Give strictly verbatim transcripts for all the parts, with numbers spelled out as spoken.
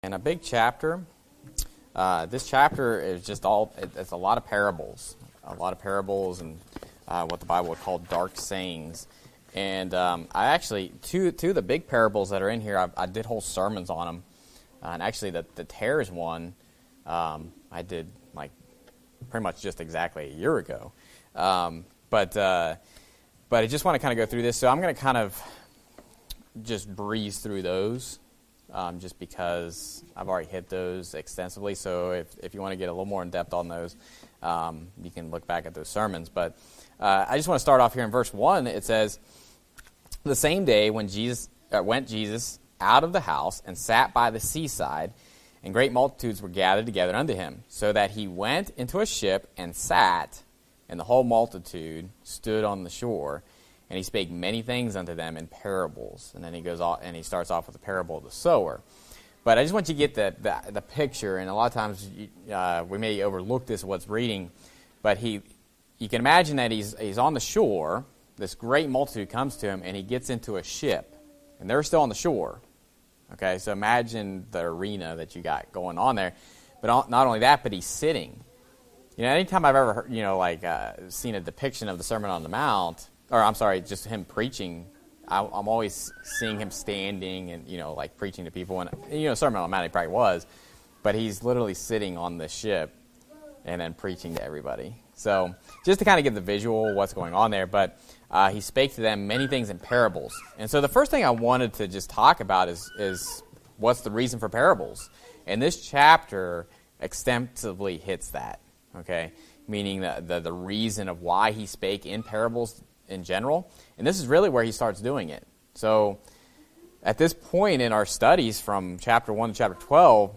And a big chapter. Uh, this chapter is just all, it, it's a lot of parables. A lot of parables and uh, what the Bible would call dark sayings. And um, I actually, two, two of the big parables that are in here, I, I did whole sermons on them. Uh, and actually, the, the tares one, um, I did like pretty much just exactly a year ago. Um, but, uh, but I just want to kind of go through this. So I'm going to kind of just breeze through those. Um, just because I've already hit those extensively. So if, if you want to get a little more in depth on those, um, you can look back at those sermons. But uh, I just want to start off here in verse one. It says, "The same day when Jesus uh, went Jesus out of the house and sat by the seaside, and great multitudes were gathered together unto him, so that he went into a ship and sat, and the whole multitude stood on the shore. And he spake many things unto them in parables." And then he goes off, and he starts off with the parable of the sower. But I just want you to get the the, the picture. And a lot of times uh, we may overlook this what's reading, but he, you can imagine that he's he's on the shore. This great multitude comes to him, and he gets into a ship, and they're still on the shore. Okay, so imagine the arena that you got going on there. But not only that, but he's sitting. You know, anytime I've ever heard, you know like uh, seen a depiction of the Sermon on the Mount. Or I'm sorry, just him preaching. I, I'm always seeing him standing and, you know, like preaching to people. And, you know, Sermon on the Mount he probably was. But he's literally sitting on the ship and then preaching to everybody. So just to kind of get the visual of what's going on there. But uh, he spake to them many things in parables. And so the first thing I wanted to just talk about is, is what's the reason for parables. And this chapter extensively hits that, okay? Meaning the, the, the reason of why he spake in parables in general, and this is really where he starts doing it. So at this point in our studies from chapter one to chapter twelve,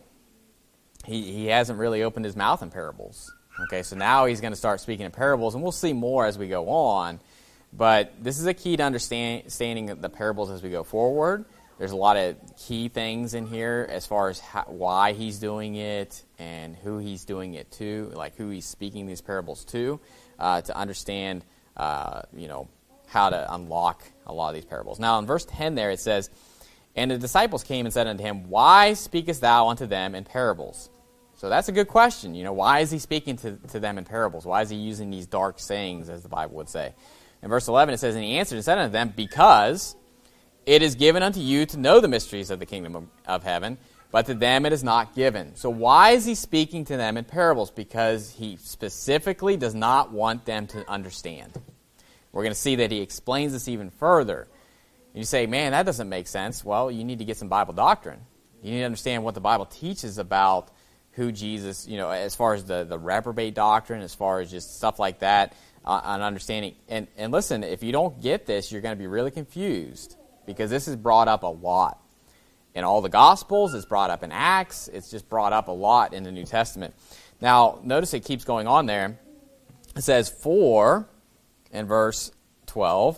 he, he hasn't really opened his mouth in parables. Okay, so now he's going to start speaking in parables, and we'll see more as we go on, but this is a key to understanding the parables as we go forward. There's a lot of key things in here as far as how, why he's doing it and who he's doing it to, like who he's speaking these parables to, uh, to understand Uh, you know, how to unlock a lot of these parables. Now, in verse ten there, it says, "And the disciples came and said unto him, Why speakest thou unto them in parables?" So that's a good question. You know, why is he speaking to, to them in parables? Why is he using these dark sayings, as the Bible would say? In verse eleven, it says, "And he answered and said unto them, Because it is given unto you to know the mysteries of the kingdom of, of heaven, but to them it is not given." So why is he speaking to them in parables? Because he specifically does not want them to understand. We're going to see that he explains this even further. And you say, man, that doesn't make sense. Well, you need to get some Bible doctrine. You need to understand what the Bible teaches about who Jesus, you know, as far as the, the reprobate doctrine, as far as just stuff like that, uh, on understanding. And, and listen, if you don't get this, you're going to be really confused, because this is brought up a lot. In all the Gospels, it's brought up in Acts, it's just brought up a lot in the New Testament. Now, notice it keeps going on there. It says, "For," in verse twelve.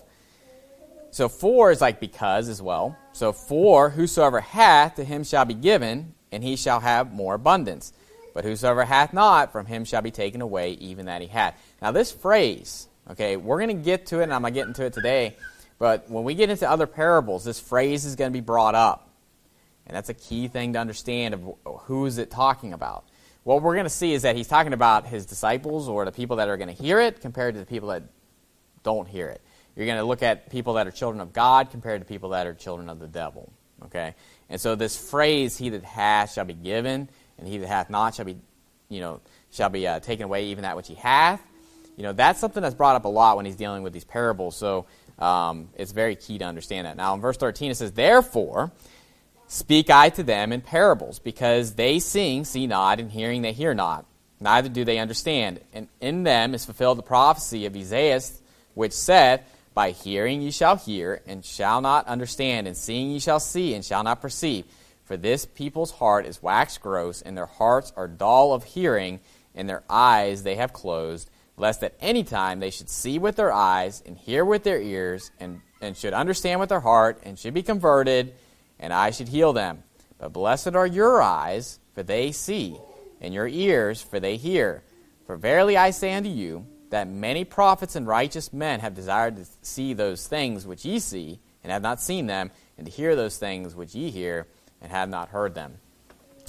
So "for" is like "because" as well. So "for whosoever hath, to him shall be given, and he shall have more abundance. But whosoever hath not, from him shall be taken away even that he hath." Now this phrase, okay, we're going to get to it, and I'm going to get into it today. But when we get into other parables, this phrase is going to be brought up. And that's a key thing to understand of who is it talking about. What we're going to see is that he's talking about his disciples, or the people that are going to hear it, compared to the people that don't hear it. You're going to look at people that are children of God compared to people that are children of the devil. Okay? And so this phrase, "he that hath shall be given, and he that hath not shall be, you know, shall be uh, taken away even that which he hath." You know, that's something that's brought up a lot when he's dealing with these parables. So um, it's very key to understand that. Now in verse thirteen it says, "Therefore speak I to them in parables, because they seeing see not, and hearing they hear not, neither do they understand. And in them is fulfilled the prophecy of Isaiah, which saith, By hearing ye shall hear, and shall not understand, and seeing ye shall see, and shall not perceive. For this people's heart is waxed gross, and their hearts are dull of hearing, and their eyes they have closed, lest at any time they should see with their eyes, and hear with their ears, and, and should understand with their heart, and should be converted, and I should heal them. But blessed are your eyes, for they see, and your ears, for they hear. For verily I say unto you, that many prophets and righteous men have desired to see those things which ye see, and have not seen them, and to hear those things which ye hear, and have not heard them."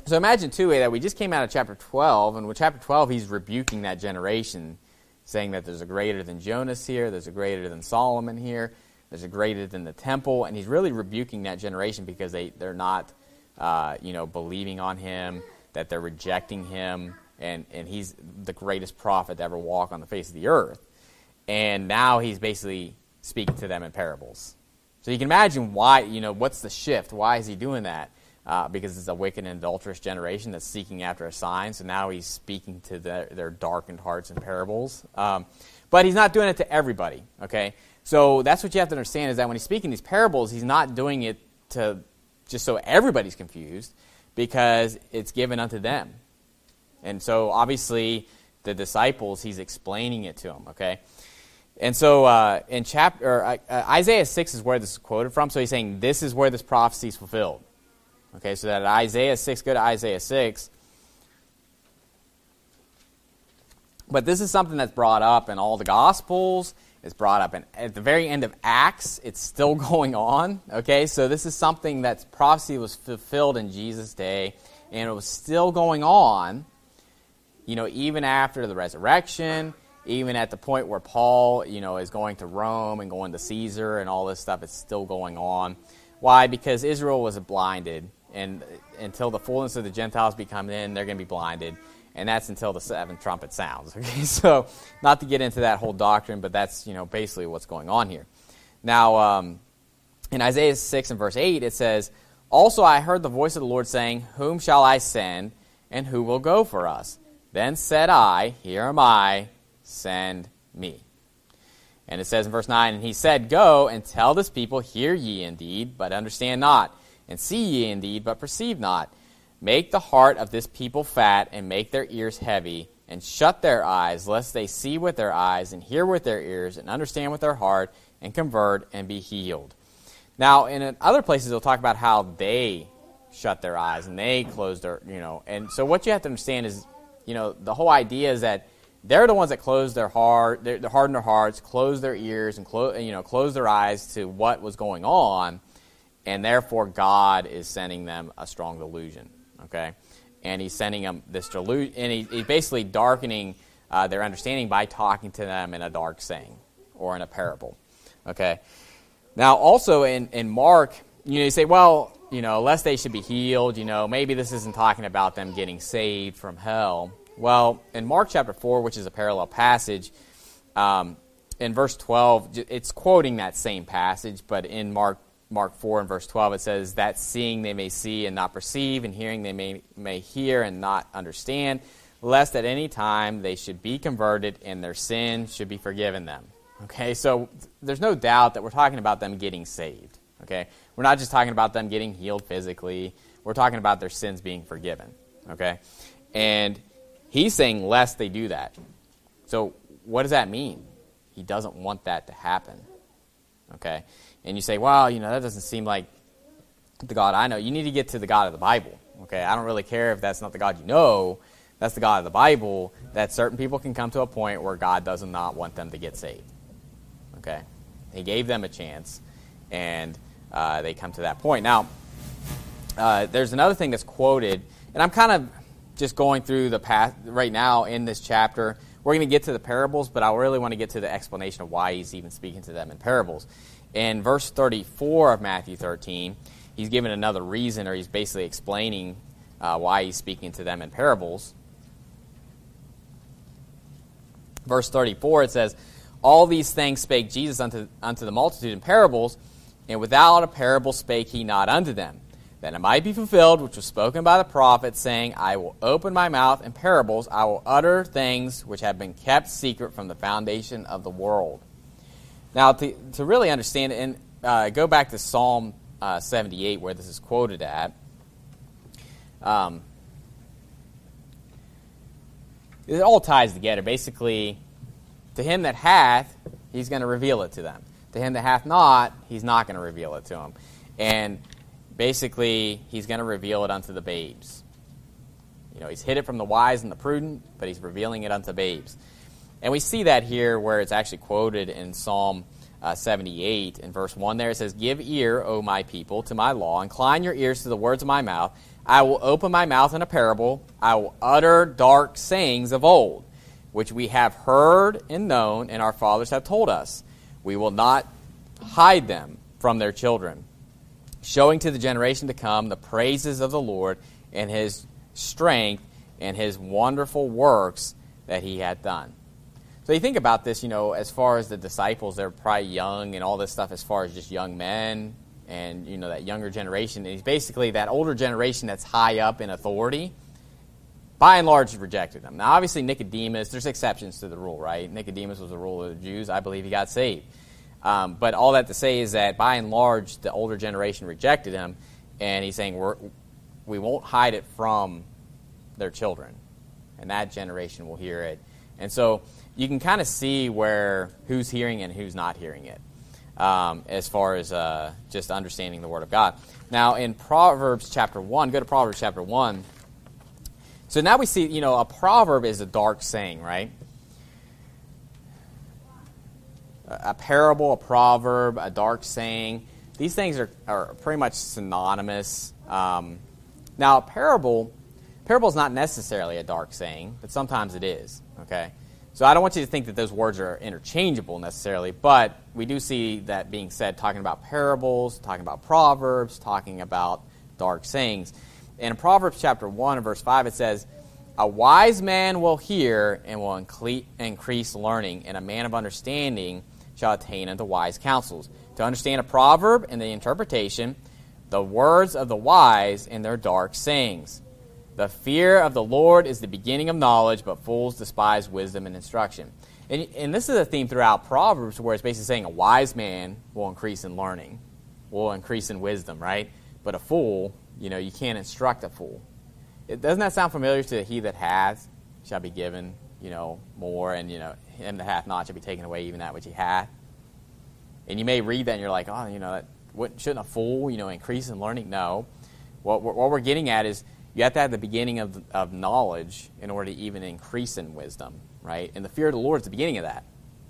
So imagine, too, that we just came out of chapter twelve, and with chapter twelve, he's rebuking that generation, saying that there's a greater than Jonas here, there's a greater than Solomon here, there's a greater than the temple, and he's really rebuking that generation because they, they're not, uh, you know, believing on him, that they're rejecting him, and, and he's the greatest prophet to ever walk on the face of the earth. And now he's basically speaking to them in parables. So you can imagine why, you know, what's the shift? Why is he doing that? Uh, because it's a wicked and adulterous generation that's seeking after a sign. So now he's speaking to their, their darkened hearts in parables. Um, but he's not doing it to everybody, okay? So that's what you have to understand, is that when he's speaking these parables, he's not doing it to just so everybody's confused, because it's given unto them. And so obviously the disciples, he's explaining it to them, okay? And so uh, in chapter uh, Isaiah six is where this is quoted from. So he's saying this is where this prophecy is fulfilled. Okay, so that Isaiah six, go to Isaiah six. But this is something that's brought up in all the Gospels. It's brought up in, at the very end of Acts. It's still going on. Okay, so this is something that's prophecy was fulfilled in Jesus' day, and it was still going on, you know, even after the resurrection, even at the point where Paul, you know, is going to Rome and going to Caesar and all this stuff. It's still going on. Why? Because Israel was blinded. And until the fullness of the Gentiles be come in, they're going to be blinded. And that's until the seventh trumpet sounds. Okay, so not to get into that whole doctrine, but that's, you know, basically what's going on here. Now, um, in Isaiah six and verse eight, it says, "Also I heard the voice of the Lord saying, Whom shall I send, and who will go for us? Then said I, Here am I, send me." And it says in verse nine, "And he said, Go and tell this people, Hear ye indeed, but understand not. And see ye indeed, but perceive not. Make the heart of this people fat, and make their ears heavy, and shut their eyes, lest they see with their eyes, and hear with their ears, and understand with their heart, and convert, and be healed." Now, in other places, they'll talk about how they shut their eyes, and they close their, you know. And so what you have to understand is, you know, the whole idea is that they're the ones that close their heart, they harden their hearts, close their ears, and close, you know, close their eyes to what was going on. And therefore, God is sending them a strong delusion, okay? And he's sending them this delusion, and he, he's basically darkening uh, their understanding by talking to them in a dark saying or in a parable, okay? Now, also in, in Mark, you know, you say, well, you know, lest they should be healed, you know, maybe this isn't talking about them getting saved from hell. Well, in Mark chapter four, which is a parallel passage, um, in verse twelve, it's quoting that same passage, but in Mark Mark four and verse twelve, it says, "That seeing they may see and not perceive, and hearing they may, may hear and not understand, lest at any time they should be converted and their sin should be forgiven them." Okay, so there's no doubt that we're talking about them getting saved. Okay, we're not just talking about them getting healed physically. We're talking about their sins being forgiven. Okay, and he's saying lest they do that. So what does that mean? He doesn't want that to happen. Okay. And you say, well, you know, that doesn't seem like the God I know. You need to get to the God of the Bible, okay? I don't really care if that's not the God you know. That's the God of the Bible, that certain people can come to a point where God does not want them to get saved, okay? He gave them a chance, and uh, they come to that point. Now, uh, there's another thing that's quoted, and I'm kind of just going through the path right now in this chapter. We're going to get to the parables, but I really want to get to the explanation of why he's even speaking to them in parables. In verse thirty-four of Matthew thirteen, he's given another reason, or he's basically explaining uh, why he's speaking to them in parables. Verse thirty-four, it says, "All these things spake Jesus unto, unto the multitude in parables, and without a parable spake he not unto them, that it might be fulfilled, which was spoken by the prophet, saying, I will open my mouth in parables, I will utter things which have been kept secret from the foundation of the world." Now, to, to really understand it, and uh, go back to Psalm uh, seventy-eight, where this is quoted at. Um, it all ties together. Basically, to him that hath, he's going to reveal it to them. To him that hath not, he's not going to reveal it to them. And basically, he's going to reveal it unto the babes. You know, he's hid it from the wise and the prudent, but he's revealing it unto babes. And we see that here where it's actually quoted in Psalm uh, seventy-eight in verse one there. It says, "Give ear, O my people, to my law. Incline your ears to the words of my mouth. I will open my mouth in a parable. I will utter dark sayings of old, which we have heard and known, and our fathers have told us. We will not hide them from their children, showing to the generation to come the praises of the Lord and his strength and his wonderful works that he had done. So you think about this, you know, as far as the disciples, they're probably young and all this stuff as far as just young men and, you know, that younger generation. And he's basically that older generation that's high up in authority, by and large, rejected them. Now, obviously, Nicodemus, there's exceptions to the rule, right? Nicodemus was the ruler of the Jews. I believe he got saved. Um, but all that to say is that, by and large, the older generation rejected him, and he's saying we're, we won't hide it from their children, and that generation will hear it. And so you can kind of see where who's hearing and who's not hearing it, um, as far as uh, just understanding the Word of God. Now, in Proverbs chapter one, go to Proverbs chapter one. So now we see, you know, a proverb is a dark saying, right? A parable, a proverb, a dark saying. These things are, are pretty much synonymous. Um, now, a parable, parable is not necessarily a dark saying, but sometimes it is, okay? So I don't want you to think that those words are interchangeable necessarily, but we do see that being said, talking about parables, talking about proverbs, talking about dark sayings. In Proverbs chapter one and verse five, it says, "A wise man will hear and will increase learning, and a man of understanding shall attain unto wise counsels." To understand a proverb and the interpretation, the words of the wise and their dark sayings. The fear of the Lord is the beginning of knowledge, but fools despise wisdom and instruction. And, and this is a theme throughout Proverbs where it's basically saying a wise man will increase in learning, will increase in wisdom, right? But a fool, you know, you can't instruct a fool. It, doesn't that sound familiar to he that hath shall be given, you know, more, and, you know, him that hath not shall be taken away even that which he hath? And you may read that and you're like, oh, you know, that what, shouldn't a fool, you know, increase in learning? No. What, what we're getting at is you have to have the beginning of, of knowledge in order to even increase in wisdom, right? And the fear of the Lord is the beginning of that.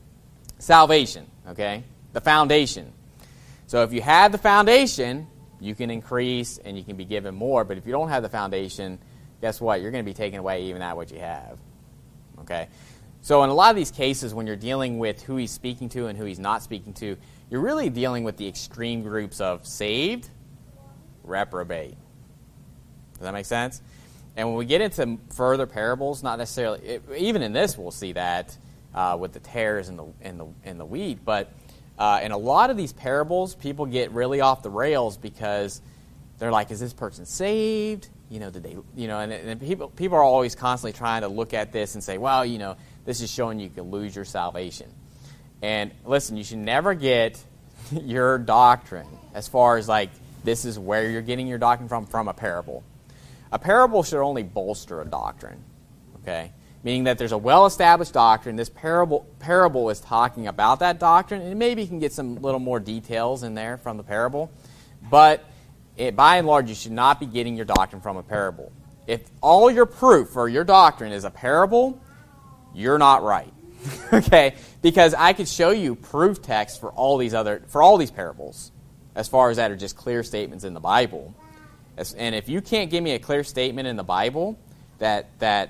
Salvation, okay? The foundation. So if you have the foundation, you can increase and you can be given more. But if you don't have the foundation, guess what? You're going to be taken away even that what you have, okay? So in a lot of these cases, when you're dealing with who he's speaking to and who he's not speaking to, you're really dealing with the extreme groups of saved, reprobate. Does that make sense? And when we get into further parables, not necessarily, it, even in this we'll see that uh, with the tares and the, and the, and the wheat, but uh, in a lot of these parables, people get really off the rails because they're like, is this person saved? You know, did they, you know, and, and people, people are always constantly trying to look at this and say, well, you know, this is showing you can lose your salvation. And listen, you should never get your doctrine as far as like, this is where you're getting your doctrine from, from a parable. A parable should only bolster a doctrine, okay? Meaning that there's a well-established doctrine. This parable parable is talking about that doctrine, and maybe you can get some little more details in there from the parable. But it, by and large, you should not be getting your doctrine from a parable. If all your proof for your doctrine is a parable, you're not right, okay? Because I could show you proof text for all these other for all these parables, as far as that are just clear statements in the Bible. And if you can't give me a clear statement in the Bible that that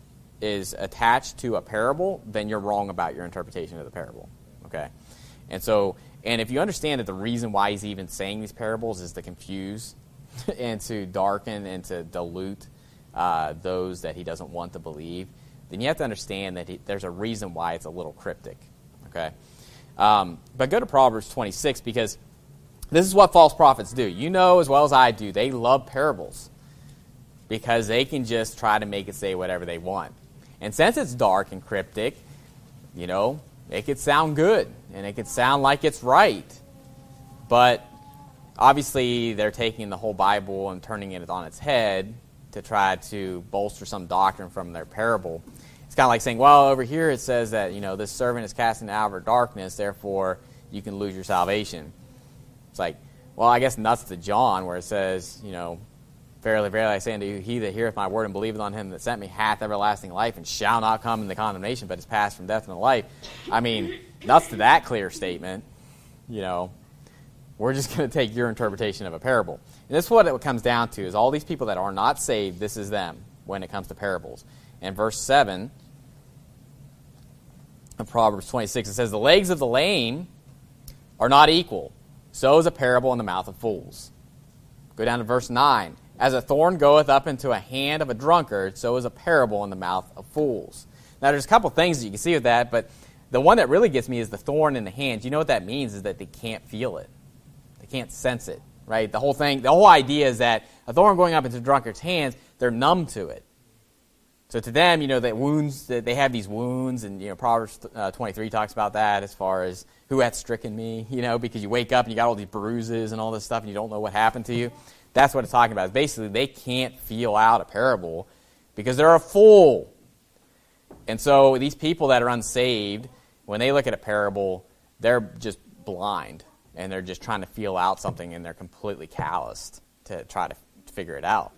is attached to a parable, then you're wrong about your interpretation of the parable, okay? And so, and if you understand that the reason why he's even saying these parables is to confuse and to darken and to dilute uh, those that he doesn't want to believe, then you have to understand that he, there's a reason why it's a little cryptic, okay? Um, but go to Proverbs twenty-six, because this is what false prophets do. You know as well as I do, they love parables because they can just try to make it say whatever they want. And since it's dark and cryptic, you know, it could sound good and it could sound like it's right. But obviously they're taking the whole Bible and turning it on its head to try to bolster some doctrine from their parable. It's kind of like saying, well, over here it says that, you know, this servant is cast into outer darkness, therefore you can lose your salvation. It's like, well, I guess nuts to John, where it says, you know, verily, verily, I say unto you, he that heareth my word and believeth on him that sent me hath everlasting life and shall not come into condemnation, but is passed from death into life. I mean, nuts to that clear statement, you know. we're just going to take your interpretation of a parable. And this is what it comes down to, is all these people that are not saved, this is them when it comes to parables. In verse seven of Proverbs twenty-six, it says, the legs of the lame are not equal. So is a parable in the mouth of fools. Go down to verse nine. As a thorn goeth up into a hand of a drunkard, so is a parable in the mouth of fools. Now, there's a couple things that you can see with that, but the one that really gets me is the thorn in the hand. You know what that means is that they can't feel it. They can't sense it, right? The whole thing, the whole idea is that a thorn going up into a drunkard's hands, they're numb to it. So to them, you know, that wounds, that they have these wounds, and, you know, Proverbs uh, twenty-three talks about that as far as who hath stricken me, you know, because you wake up and you got all these bruises and all this stuff and you don't know what happened to you. That's what it's talking about. Basically, they can't feel out a parable because they're a fool. And so these people that are unsaved, when they look at a parable, they're just blind and they're just trying to feel out something and they're completely calloused to try to figure it out.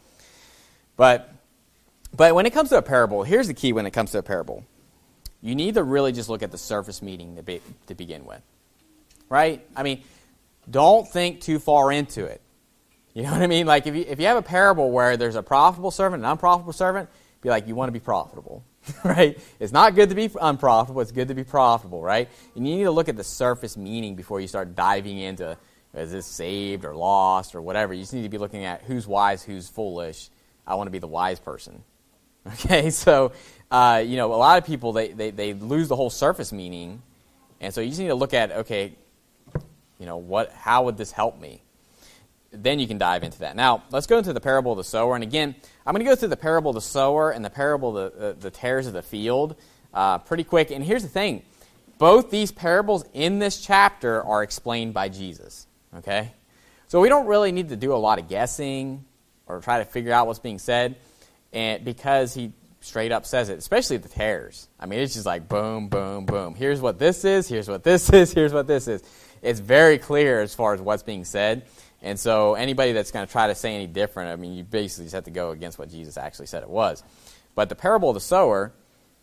But But when it comes to a parable, here's the key when it comes to a parable. You need to really just look at the surface meaning to, be, to begin with. Right? I mean, don't think too far into it. You know what I mean? Like if you, if you have a parable where there's a profitable servant and an unprofitable servant, be like, you want to be profitable. Right? It's not good to be unprofitable. It's good to be profitable. Right? And you need to look at the surface meaning before you start diving into, is this saved or lost or whatever. You just need to be looking at who's wise, who's foolish. I want to be the wise person. Okay, so, uh, you know, a lot of people, they, they, they lose the whole surface meaning, and so you just need to look at, okay, you know, what? How would this help me? Then you can dive into that. Now, let's go into the parable of the sower, and again, I'm going to go through the parable of the sower and the parable of the, the, the tares of the field uh, pretty quick, and here's the thing. Both these parables in this chapter are explained by Jesus, okay? So we don't really need to do a lot of guessing or try to figure out what's being said. And because he straight up says it, especially the tares. I mean, it's just like boom, boom, boom. Here's what this is, here's what this is, here's what this is. It's very clear as far as what's being said. And so anybody that's going to try to say any different, I mean, you basically just have to go against what Jesus actually said it was. But the parable of the sower,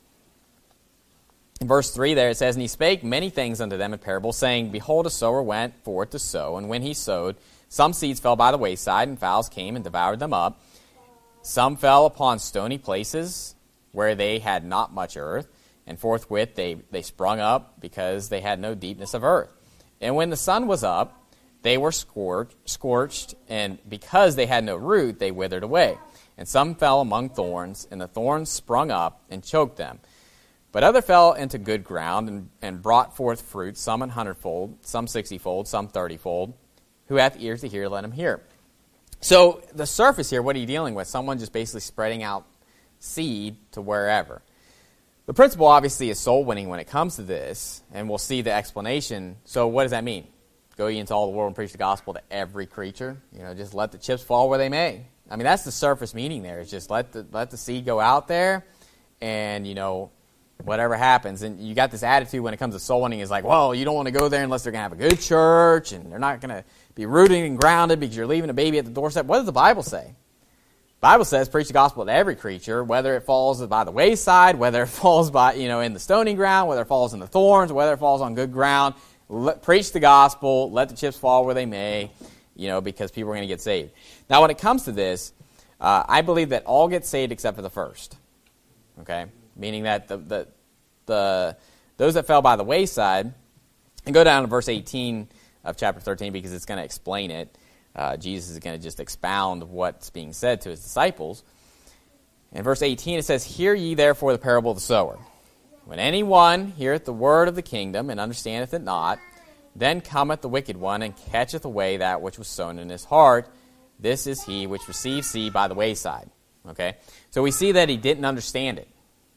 in verse three there, it says, and he spake many things unto them in parables, saying, behold, a sower went forth to sow, and when he sowed, some seeds fell by the wayside, and fowls came and devoured them up. Some fell upon stony places where they had not much earth, and forthwith they, they sprung up because they had no deepness of earth. And when the sun was up, they were scorched, scorched, and because they had no root, they withered away. And some fell among thorns, and the thorns sprung up and choked them. But other fell into good ground and, and brought forth fruit, some an hundredfold, some sixtyfold, some thirtyfold. Who hath ears to hear, let him hear. So the surface here, what are you dealing with? Someone just basically spreading out seed to wherever. The principle obviously is soul winning when it comes to this, and we'll see the explanation. So what does that mean? Go ye into all the world and preach the gospel to every creature. You know, just let the chips fall where they may. I mean, that's the surface meaning there. It's just let the let the seed go out there, and you know, whatever happens. And you got this attitude when it comes to soul winning is like, well, you don't want to go there unless they're going to have a good church, and they're not going to be rooted and grounded because you're leaving a baby at the doorstep. What does the Bible say? The Bible says preach the gospel to every creature, whether it falls by the wayside, whether it falls by, you know, in the stony ground, whether it falls in the thorns, whether it falls on good ground. Let, preach the gospel, let the chips fall where they may, you know, because people are going to get saved. Now, when it comes to this, uh, I believe that all get saved except for the first. Okay? Meaning that the, the the those that fell by the wayside, and go down to verse eighteen of chapter thirteen because it's going to explain it. Uh, Jesus is going to just expound what's being said to his disciples. In verse eighteen it says, hear ye therefore the parable of the sower. When any one heareth the word of the kingdom and understandeth it not, then cometh the wicked one and catcheth away that which was sown in his heart. This is he which received seed by the wayside. Okay, so we see that he didn't understand it.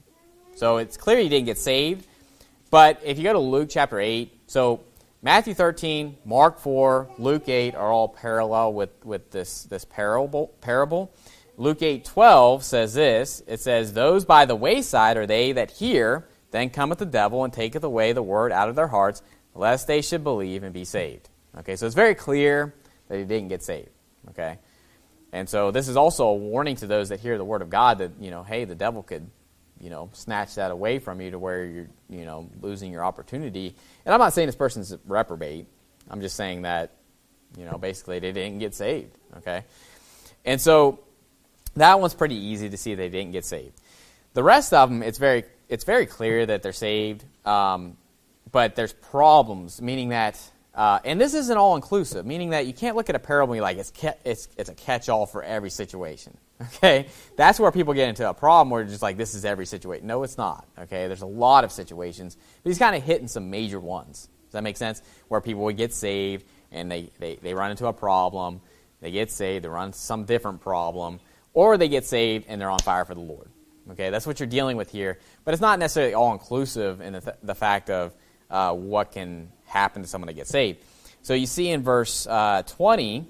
So it's clear he didn't get saved. But if you go to Luke chapter eight, so Matthew thirteen, Mark four, Luke eight are all parallel with, with this, this parable, parable. Luke eight twelve says this. It says, those by the wayside are they that hear, then cometh the devil and taketh away the word out of their hearts, lest they should believe and be saved. Okay, so it's very clear that he didn't get saved. Okay, and so this is also a warning to those that hear the word of God that, you know, hey, the devil could, you know, snatch that away from you to where you're, you know, losing your opportunity. And I'm not saying this person's reprobate. I'm just saying that You know, basically they didn't get saved, okay? And so that one's pretty easy to see they didn't get saved. The rest of them, it's very it's very clear that they're saved, um, but there's problems, meaning that, uh, and this isn't all-inclusive, meaning that you can't look at a parable and be like, it's, ca- it's, it's a catch-all for every situation, okay? That's where people get into a problem where it's just like, this is every situation. No, it's not, okay? There's a lot of situations, but he's kind of hitting some major ones. Does that make sense? Where people would get saved, and they, they, they run into a problem, they get saved, they run into some different problem, or they get saved and they're on fire for the Lord. Okay, that's what you're dealing with here. But it's not necessarily all-inclusive in the, th- the fact of uh, what can happen to someone that gets saved. So you see in verse uh, twenty,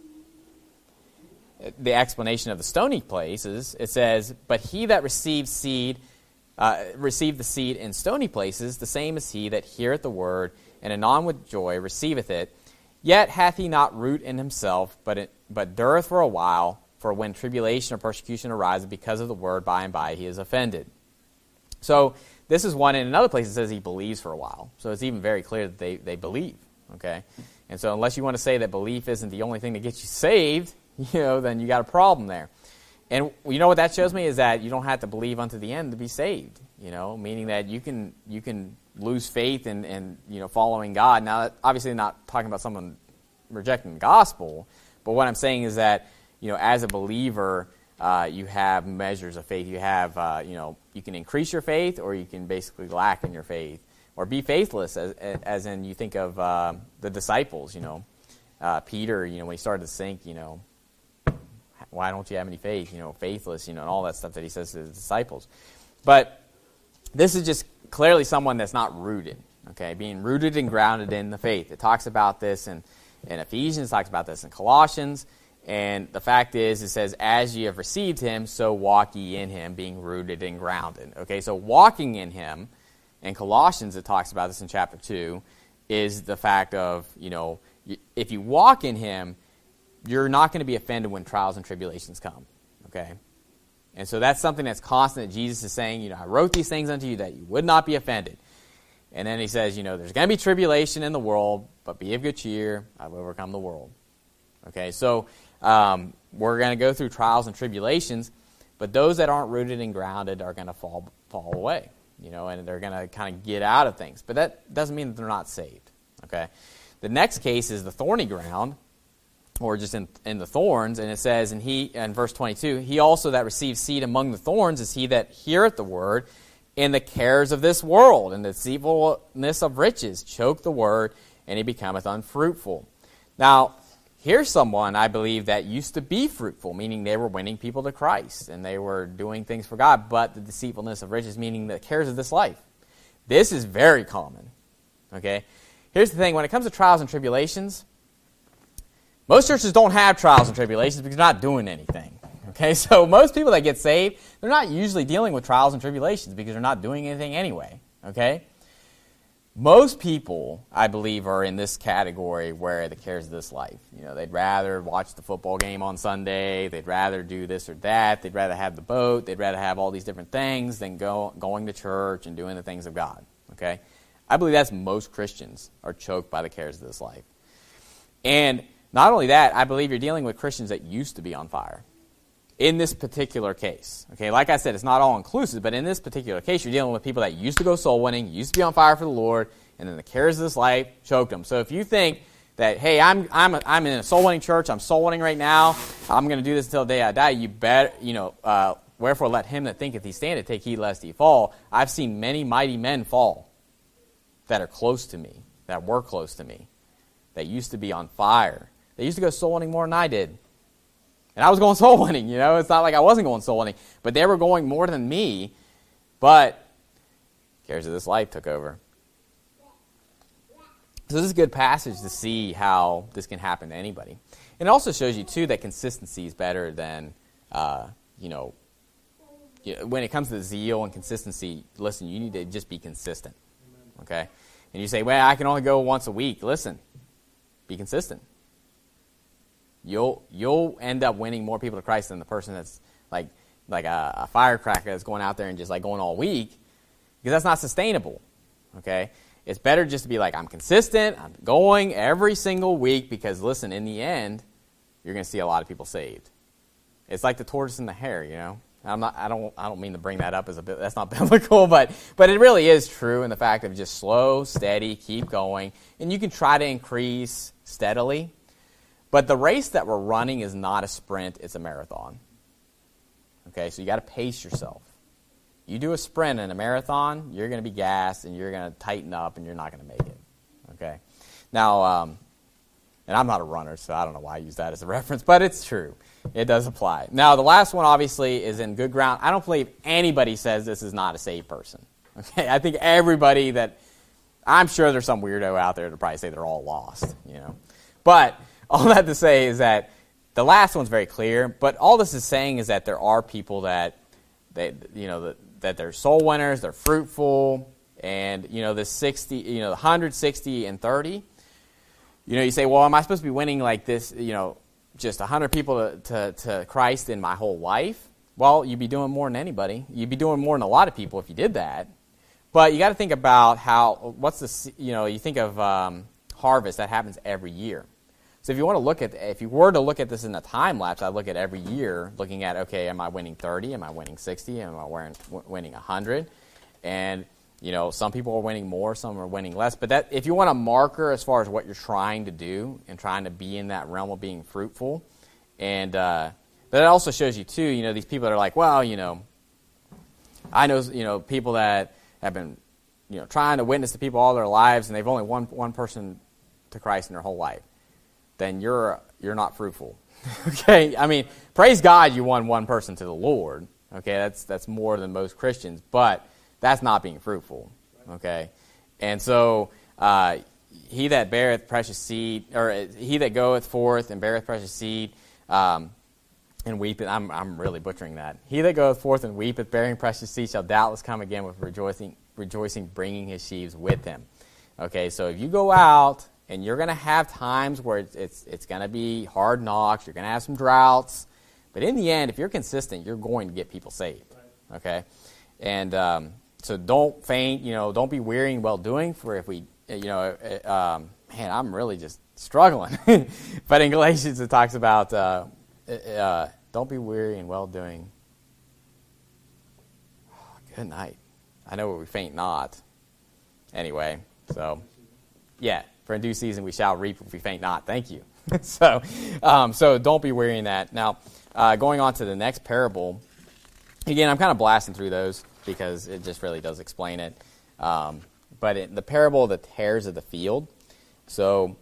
the explanation of the stony places, it says, "But he that receives seed, uh, received the seed in stony places, the same is he that heareth the word, and anon with joy receiveth it. Yet hath he not root in himself, but it, but dureth for a while. For when tribulation or persecution arises because of the word, by and by he is offended." So this is one. In another place it says he believes for a while. So it's even very clear that they, they believe. Okay, and so unless you want to say that belief isn't the only thing that gets you saved, you know, then you got a problem there. And you know what that shows me is that you don't have to believe unto the end to be saved. You know, meaning that you can you can lose faith in, in you know following God. Now, obviously, not talking about someone rejecting the gospel, but what I'm saying is that, you know, as a believer, uh, you have measures of faith. You have, uh, you know, you can increase your faith, or you can basically lack in your faith, or be faithless, as, as in you think of uh, the disciples. You know, uh, Peter, you know, when he started to sink, you know, why don't you have any faith? You know, faithless, you know, and all that stuff that he says to the disciples. But this is just clearly someone that's not rooted. Okay, being rooted and grounded in the faith. It talks about this in, in Ephesians. It talks about this in Colossians. And the fact is, it says, "As ye have received him, so walk ye in him, being rooted and grounded." Okay, so walking in him, in Colossians it talks about this in chapter two, is the fact of, you know, if you walk in him, you're not going to be offended when trials and tribulations come. Okay? And so that's something that's constant that Jesus is saying, you know, "I wrote these things unto you that you would not be offended." And then he says, you know, there's going to be tribulation in the world, but be of good cheer, I've overcome the world. Okay, so Um, we're going to go through trials and tribulations, but those that aren't rooted and grounded are going to fall fall away, you know, and they're going to kind of get out of things. But that doesn't mean that they're not saved, okay? The next case is the thorny ground, or just in, in the thorns, and it says in he in verse twenty-two, "He also that receives seed among the thorns is he that heareth the word, and the cares of this world and the deceitfulness of riches choke the word, and he becometh unfruitful." Now, here's someone, I believe, that used to be fruitful, meaning they were winning people to Christ, and they were doing things for God, but the deceitfulness of riches, meaning the cares of this life. This is very common, okay? Here's the thing. When it comes to trials and tribulations, most churches don't have trials and tribulations because they're not doing anything, okay? So most people that get saved, they're not usually dealing with trials and tribulations because they're not doing anything anyway, okay? Most people, I believe, are in this category where the cares of this life. You know, they'd rather watch the football game on Sunday. They'd rather do this or that. They'd rather have the boat. They'd rather have all these different things than go going to church and doing the things of God. Okay? I believe that's most Christians are choked by the cares of this life. And not only that, I believe you're dealing with Christians that used to be on fire. In this particular case, okay, like I said, it's not all inclusive, but in this particular case, you're dealing with people that used to go soul winning, used to be on fire for the Lord, and then the cares of this life choked them. So if you think that, hey, I'm I'm a, I'm in a soul winning church, I'm soul winning right now, I'm going to do this until the day I die, you bet, you know, uh, wherefore let him that thinketh he standeth take heed lest he fall. I've seen many mighty men fall that are close to me, that were close to me, that used to be on fire. They used to go soul winning more than I did. And I was going soul winning, you know. It's not like I wasn't going soul winning. But they were going more than me. But cares of this life took over. So this is a good passage to see how this can happen to anybody. And it also shows you, too, that consistency is better than, uh, you know, when it comes to zeal and consistency, listen, you need to just be consistent. Okay? And you say, well, I can only go once a week. Listen, be consistent. You'll you'll end up winning more people to Christ than the person that's like like a, a firecracker that's going out there and just like going all week, because that's not sustainable, okay? It's better just to be like, I'm consistent, I'm going every single week, because listen, in the end, you're going to see a lot of people saved. It's like the tortoise and the hare, you know. I'm not. I don't. I don't mean to bring that up as a bit. That's not biblical, but but it really is true in the fact of just slow, steady, keep going, and you can try to increase steadily. But the race that we're running is not a sprint; it's a marathon. Okay, so you got to pace yourself. You do a sprint and a marathon, you're going to be gassed and you're going to tighten up and you're not going to make it. Okay, now, um, and I'm not a runner, so I don't know why I use that as a reference, but it's true. It does apply. Now, the last one, obviously, is in good ground. I don't believe anybody says this is not a saved person. Okay, I think everybody that, I'm sure there's some weirdo out there to probably say they're all lost, you know. But all that to say is that the last one's very clear, but all this is saying is that there are people that, they, you know, that, that they're soul winners, they're fruitful, and, you know, the sixty, you know, the one hundred, sixty, and thirty, you know, you say, well, am I supposed to be winning like this, you know, just one hundred people to, to, to Christ in my whole life? Well, you'd be doing more than anybody. You'd be doing more than a lot of people if you did that. But you got to think about how, what's the, you know, you think of um, harvest, that happens every year. So if you want to look at, if you were to look at this in a time lapse, I'd look at every year, looking at, okay, am I winning thirty? Am I winning sixty? Am I winning, winning one hundred? And, you know, some people are winning more, some are winning less. But that, if you want a marker as far as what you're trying to do and trying to be in that realm of being fruitful, and uh, but it also shows you too, you know, these people that are like, well, you know, I know, you know, people that have been, you know, trying to witness to people all their lives, and they've only won one person to Christ in their whole life. Then you're you're not fruitful. Okay, I mean, praise God, you won one person to the Lord. Okay, that's that's more than most Christians, but that's not being fruitful, okay? And so, uh, he that beareth precious seed, or he that goeth forth and beareth precious seed, um, and weepeth, I'm I'm really butchering that. He that goeth forth and weepeth, bearing precious seed, shall doubtless come again with rejoicing, rejoicing, bringing his sheaves with him. Okay, so if you go out, and you're going to have times where it's it's, it's going to be hard knocks, you're going to have some droughts, but in the end, if you're consistent, you're going to get people saved, okay? And um, so don't faint, you know, don't be weary in well-doing, for if we, you know, um, man, I'm really just struggling. But in Galatians, it talks about uh, uh, don't be weary in well-doing. Oh, good night. I know we faint not. Anyway, so, yeah, for in due season we shall reap if we faint not. Thank you. so, um, so don't be weary in that. Now, uh, going on to the next parable, again, I'm kind of blasting through those because it just really does explain it. Um, but it, the parable of the tares of the field. So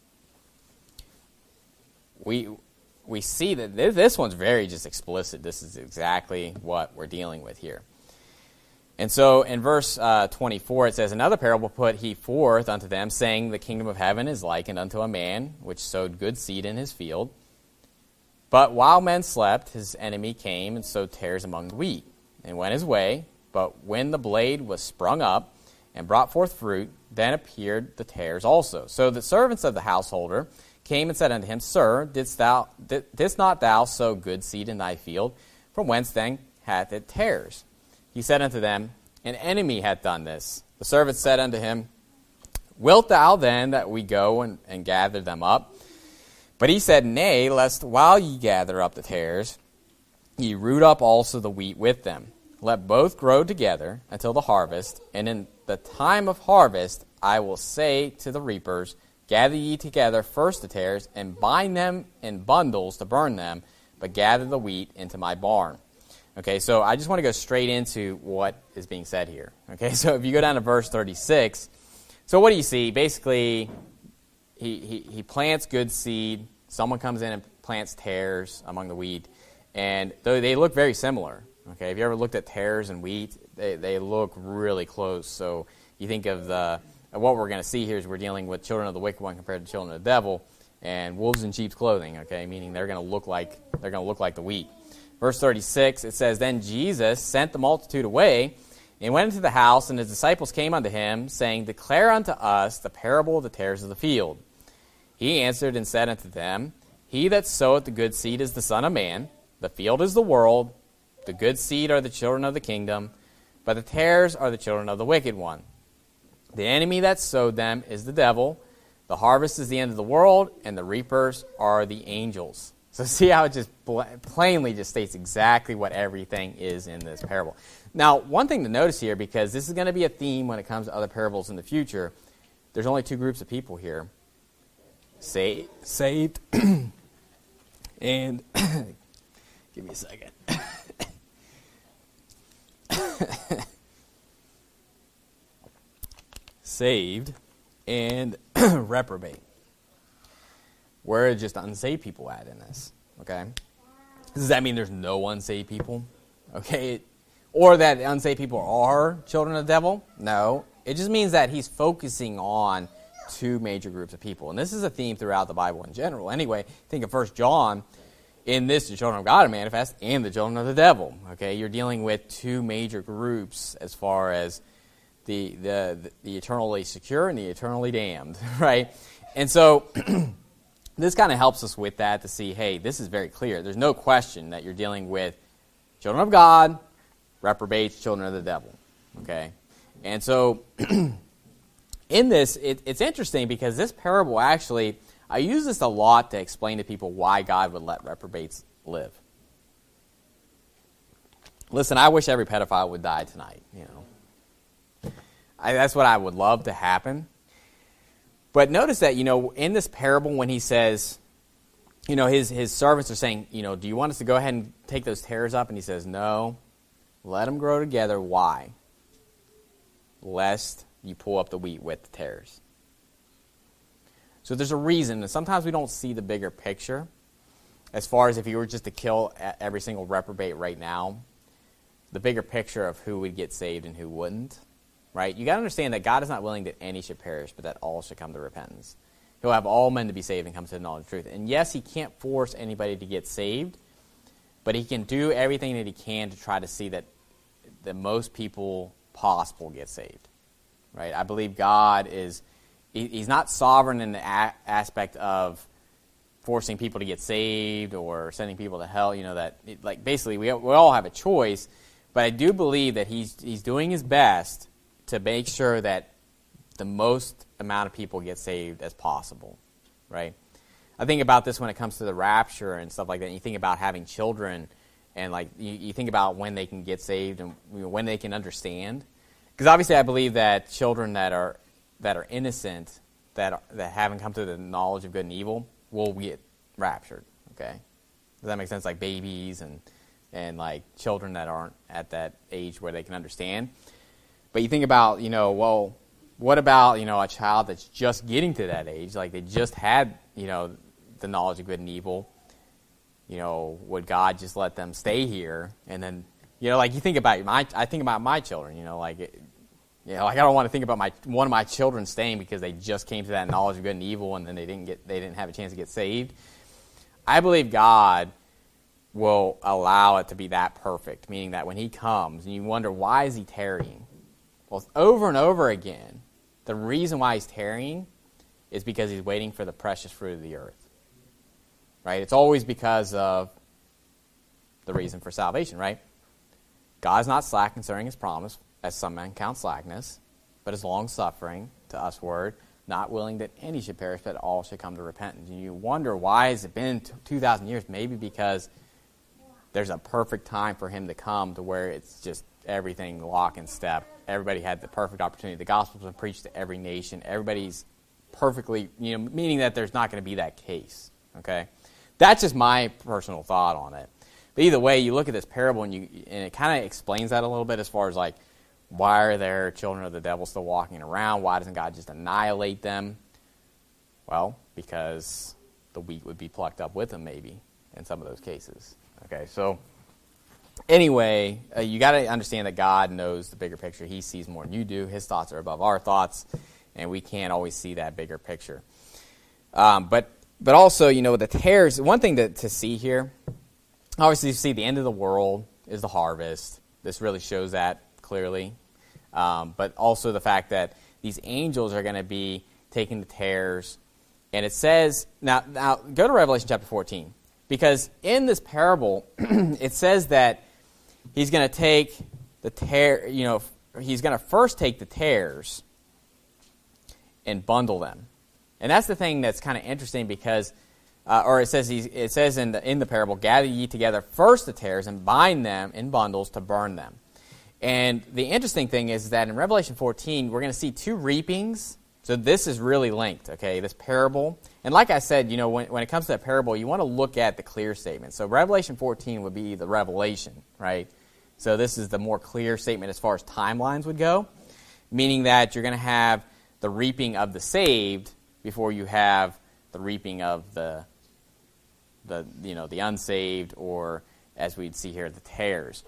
we we see that this, this one's very just explicit. This is exactly what we're dealing with here. And so in verse uh, twenty-four, it says, another parable put he forth unto them, saying, the kingdom of heaven is likened unto a man which sowed good seed in his field. But while men slept, his enemy came and sowed tares among the wheat, and went his way. But when the blade was sprung up and brought forth fruit, then appeared the tares also. So the servants of the householder came and said unto him, Sir, didst thou didst not thou sow good seed in thy field? From whence then hath it tares? He said unto them, An enemy hath done this. The servants said unto him, Wilt thou then that we go and, and gather them up? But he said, Nay, lest while ye gather up the tares, ye root up also the wheat with them. Let both grow together until the harvest, and in the time of harvest I will say to the reapers, Gather ye together first the tares, and bind them in bundles to burn them, but gather the wheat into my barn. Okay, so I just want to go straight into what is being said here. Okay, so if you go down to verse thirty-six, so what do you see? Basically, he, he, he plants good seed. Someone comes in and plants tares among the wheat, and though they look very similar. Okay, have you ever looked at tares and wheat? They they look really close. So you think of the what we're going to see here is we're dealing with children of the wicked one compared to children of the devil, and wolves in sheep's clothing. Okay, meaning they're going to look like they're going to look like the wheat. Verse thirty-six, it says, Then Jesus sent the multitude away, and went into the house, and his disciples came unto him, saying, Declare unto us the parable of the tares of the field. He answered and said unto them, He that soweth the good seed is the Son of Man. The field is the world. The good seed are the children of the kingdom, but the tares are the children of the wicked one. The enemy that sowed them is the devil. The harvest is the end of the world, and the reapers are the angels. So see how it just bl- plainly just states exactly what everything is in this parable. Now, one thing to notice here, because this is going to be a theme when it comes to other parables in the future, there's only two groups of people here. Sa- saved and... give me a second. Saved and reprobate. Where are just unsaved people at in this? Okay, does that mean there's no unsaved people? Okay, or that unsaved people are children of the devil? No, it just means that he's focusing on two major groups of people, and this is a theme throughout the Bible in general. Anyway, think of First John. In this, the children of God are manifest, and the children of the devil. Okay, you're dealing with two major groups as far as the the the eternally secure and the eternally damned, right? And so this kind of helps us with that to see, hey, this is very clear. There's no question that you're dealing with children of God, reprobates, children of the devil. Okay, and so in this, it, it's interesting because this parable actually. I use this a lot to explain to people why God would let reprobates live. Listen, I wish every pedophile would die tonight. You know, I, that's what I would love to happen. But notice that, you know, in this parable when he says, you know, his, his servants are saying, you know, do you want us to go ahead and take those tares up? And he says, no, let them grow together. Why? Lest you pull up the wheat with the tares. So there's a reason, and sometimes we don't see the bigger picture. As far as if you were just to kill every single reprobate right now, the bigger picture of who would get saved and who wouldn't, right? You got to understand that God is not willing that any should perish, but that all should come to repentance. He'll have all men to be saved and come to the knowledge of truth. And yes, he can't force anybody to get saved, but he can do everything that he can to try to see that the most people possible get saved, right? I believe God is... He's not sovereign in the a- aspect of forcing people to get saved or sending people to hell. You know that, it, like basically, we we all have a choice. But I do believe that he's he's doing his best to make sure that the most amount of people get saved as possible, right? I think about this when it comes to the rapture and stuff like that. And you think about having children, and like you, you think about when they can get saved and you know, when they can understand. Because obviously, I believe that children that are that are innocent, that are, that haven't come to the knowledge of good and evil, will get raptured. Okay, does that make sense? Like babies and and like children that aren't at that age where they can understand. But you think about, you know, well, what about you know a child that's just getting to that age, like they just had you know the knowledge of good and evil? You know, would God just let them stay here and then you know like you think about my I think about my children, you know, like. It, You know, like I don't want to think about my one of my children staying because they just came to that knowledge of good and evil, and then they didn't get they didn't have a chance to get saved. I believe God will allow it to be that perfect, meaning that when He comes, and you wonder why is He tarrying? Well, over and over again, the reason why He's tarrying is because He's waiting for the precious fruit of the earth. Right? It's always because of the reason for salvation. Right? God's not slack concerning His promise, as some men count slackness, but is long-suffering to usward, not willing that any should perish, but all should come to repentance. And you wonder, why has it been two thousand years? Maybe because there's a perfect time for Him to come to where it's just everything lock and step. Everybody had the perfect opportunity. The gospel's been preached to every nation. Everybody's perfectly, you know, meaning that there's not going to be that case, okay? That's just my personal thought on it. But either way, you look at this parable, and, you, and it kind of explains that a little bit as far as, like, why are there children of the devil still walking around? Why doesn't God just annihilate them? Well, because the wheat would be plucked up with them, maybe, in some of those cases. Okay, so anyway, uh, you got to understand that God knows the bigger picture. He sees more than you do. His thoughts are above our thoughts, and we can't always see that bigger picture. Um, but but also, you know, the tares, one thing to, to see here, obviously you see the end of the world is the harvest. This really shows that clearly. Um, but also the fact that these angels are going to be taking the tares. And it says, now, now go to Revelation chapter fourteen. Because in this parable, it says that he's going to take the tare, you know, he's going to first take the tares, and bundle them. And that's the thing that's kind of interesting because, uh, or it says he, it says in the in the parable, gather ye together first the tares and bind them in bundles to burn them. And the interesting thing is that in Revelation fourteen, we're going to see two reapings. So this is really linked, okay, this parable. And like I said, you know, when, when it comes to that parable, you want to look at the clear statement. So Revelation fourteen would be the revelation, right? So this is the more clear statement as far as timelines would go, meaning that you're going to have the reaping of the saved before you have the reaping of the, the you know, the unsaved, or as we'd see here, the tares.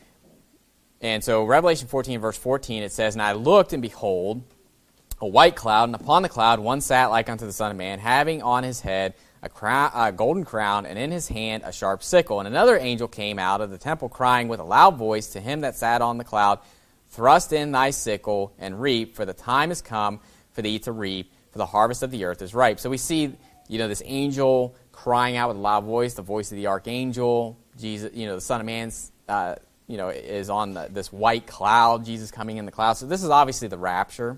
And so Revelation fourteen, verse fourteen, it says, "And I looked, and behold, a white cloud, and upon the cloud one sat like unto the Son of Man, having on his head a, crown, a golden crown, and in his hand a sharp sickle. And another angel came out of the temple, crying with a loud voice to him that sat on the cloud, Thrust in thy sickle, and reap, for the time is come for thee to reap, for the harvest of the earth is ripe." So we see, you know, this angel crying out with a loud voice, the voice of the archangel. Jesus, you know, the Son of Man's, uh, you know, is on the, this white cloud, Jesus coming in the cloud. So this is obviously the rapture.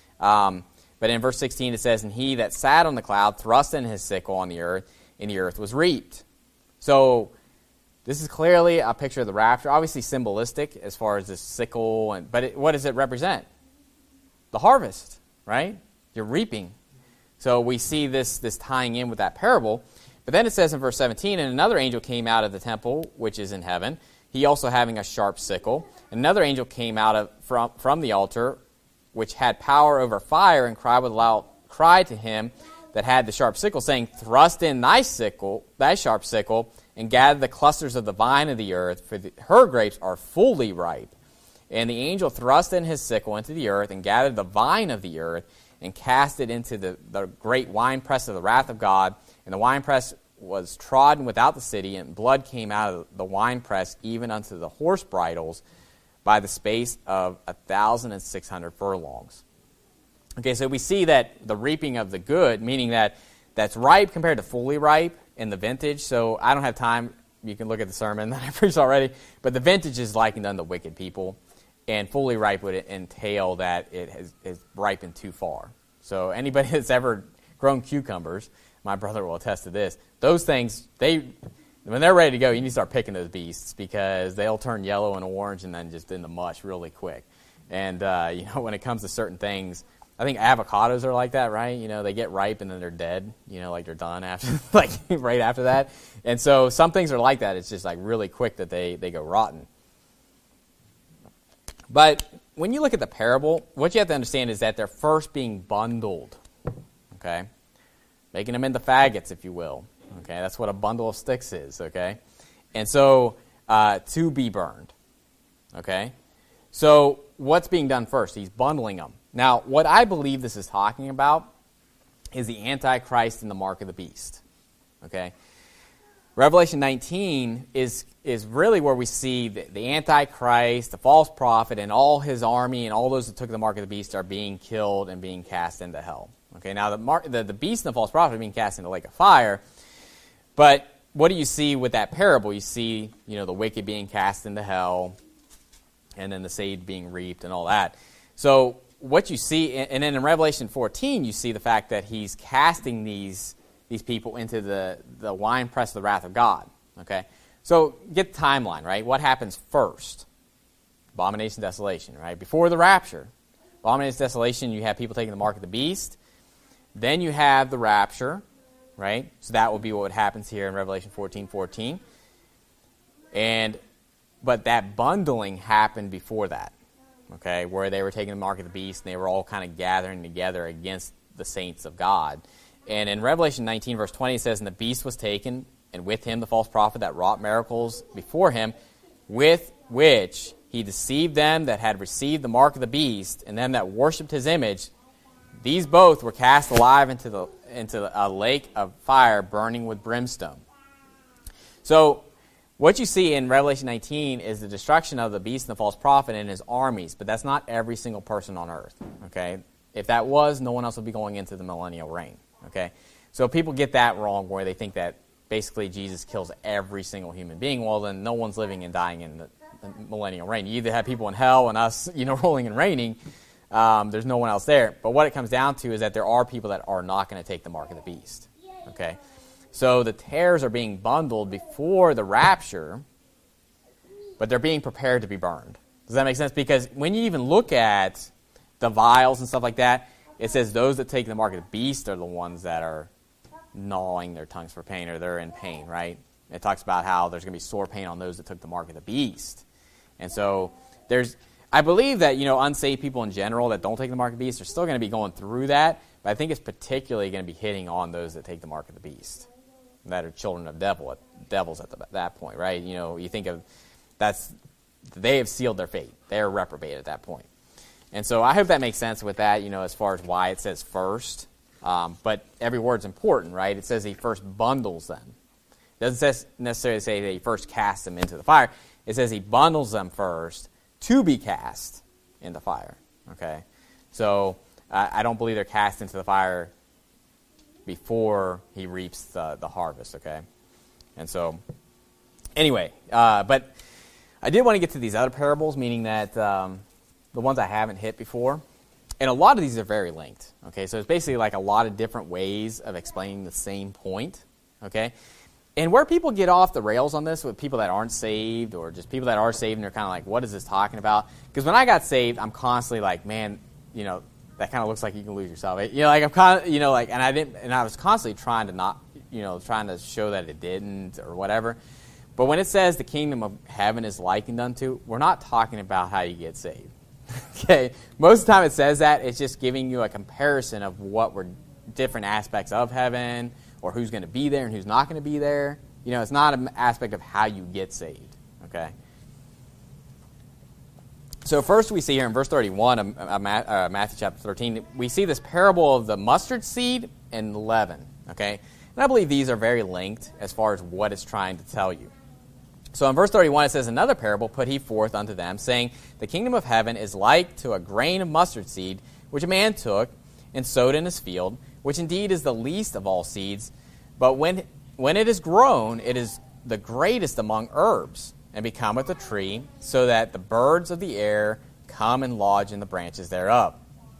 Um, but in verse sixteen it says, "And he that sat on the cloud thrust in his sickle on the earth, and the earth was reaped." So this is clearly a picture of the rapture, obviously symbolistic as far as this sickle. And but it, what does it represent? The harvest, right? You're reaping. So we see this, this tying in with that parable. But then it says in verse seventeen, "And another angel came out of the temple, which is in heaven, he also having a sharp sickle. And another angel came out of from, from the altar, which had power over fire, and cried with a loud cry to him that had the sharp sickle, saying, Thrust in thy sickle, thy sharp sickle, and gather the clusters of the vine of the earth, for the, her grapes are fully ripe. And the angel thrust in his sickle into the earth, and gathered the vine of the earth, and cast it into the, the great winepress of the wrath of God. And the winepress was trodden without the city, and blood came out of the winepress even unto the horse bridles, by the space of a thousand and six hundred furlongs." Okay, so we see that the reaping of the good, meaning that that's ripe compared to fully ripe in the vintage. So I don't have time. You can look at the sermon that I preached already. But the vintage is likened unto wicked people. And fully ripe would entail that it has, has ripened too far. So anybody that's ever grown cucumbers, my brother will attest to this, those things, they... when they're ready to go, you need to start picking those beasts because they'll turn yellow and orange and then just in the mush really quick. And, uh, you know, when it comes to certain things, I think avocados are like that, right? You know, they get ripe and then they're dead, you know, like they're done after, like right after that. And so some things are like that. It's just like really quick that they, they go rotten. But when you look at the parable, what you have to understand is that they're first being bundled, okay? Making them into faggots, if you will. Okay, that's what a bundle of sticks is, okay? And so, uh, to be burned, okay? So, what's being done first? He's bundling them. Now, what I believe this is talking about is the Antichrist and the mark of the beast, okay? Revelation nineteen is is really where we see the, the Antichrist, the false prophet, and all his army, and all those that took the mark of the beast are being killed and being cast into hell. Okay, now the, mark, the, the beast and the false prophet are being cast into the lake of fire. But what do you see with that parable? You see, you know, the wicked being cast into hell, and then the saved being reaped, and all that. So what you see, and then in Revelation fourteen, you see the fact that he's casting these these people into the the winepress of the wrath of God. Okay, so get the timeline, right? What happens first? Abomination, desolation, right? Before the rapture, abomination, desolation. You have people taking the mark of the beast. Then you have the rapture. Right? So that will be what happens here in Revelation fourteen fourteen. And, but that bundling happened before that, okay, where they were taking the mark of the beast and they were all kind of gathering together against the saints of God. And in Revelation nineteen, verse twenty, it says, "And the beast was taken, and with him the false prophet that wrought miracles before him, with which he deceived them that had received the mark of the beast, and them that worshipped his image. These both were cast alive into the into a lake of fire burning with brimstone." So what you see in Revelation nineteen is the destruction of the beast and the false prophet and his armies, but that's not every single person on earth. Okay, if that was, no one else would be going into the millennial reign. Okay, so people get that wrong where they think that basically Jesus kills every single human being. Well, then no one's living and dying in the, the millennial reign. You either have people in hell and us, you know, rolling and reigning. Um, there's no one else there. But what it comes down to is that there are people that are not going to take the mark of the beast. Okay? So the tares are being bundled before the rapture, but they're being prepared to be burned. Does that make sense? Because when you even look at the vials and stuff like that, it says those that take the mark of the beast are the ones that are gnawing their tongues for pain, or they're in pain, right? It talks about how there's going to be sore pain on those that took the mark of the beast. And so there's, I believe that, you know, unsaved people in general that don't take the mark of the beast are still going to be going through that, but I think it's particularly going to be hitting on those that take the mark of the beast, that are children of devil, devils at the, that point, right? You know, you think of, that's, they have sealed their fate. They are reprobate at that point. And so I hope that makes sense with that, you know, as far as why it says first. Um, but every word's important, right? It says he first bundles them. It doesn't necessarily say that he first casts them into the fire. It says he bundles them first to be cast into fire, okay? So uh, I don't believe they're cast into the fire before he reaps the, the harvest, okay? And so, anyway, uh, but I did want to get to these other parables, meaning that um, the ones I haven't hit before. And a lot of these are very linked, okay? So it's basically like a lot of different ways of explaining the same point, okay? And where people get off the rails on this with people that aren't saved or just people that are saved and they're kind of like, what is this talking about? Because when I got saved, I'm constantly like, man, you know, that kind of looks like you can lose yourself. You know, like I'm kind of, you know, like, and I didn't, and I was constantly trying to not, you know, trying to show that it didn't or whatever. But when it says the kingdom of heaven is likened unto, we're not talking about how you get saved. Okay, most of the time it says that, it's just giving you a comparison of what were different aspects of heaven, or who's going to be there and who's not going to be there. You know, it's not an aspect of how you get saved. Okay. So first we see here in verse thirty-one of Matthew chapter thirteen, we see this parable of the mustard seed and leaven. Okay, and I believe these are very linked as far as what it's trying to tell you. So in verse thirty-one, it says, another parable put he forth unto them, saying, the kingdom of heaven is like to a grain of mustard seed, which a man took and sowed in his field, which indeed is the least of all seeds. But when, when it is grown, it is the greatest among herbs, and becometh a tree, so that the birds of the air come and lodge in the branches thereof.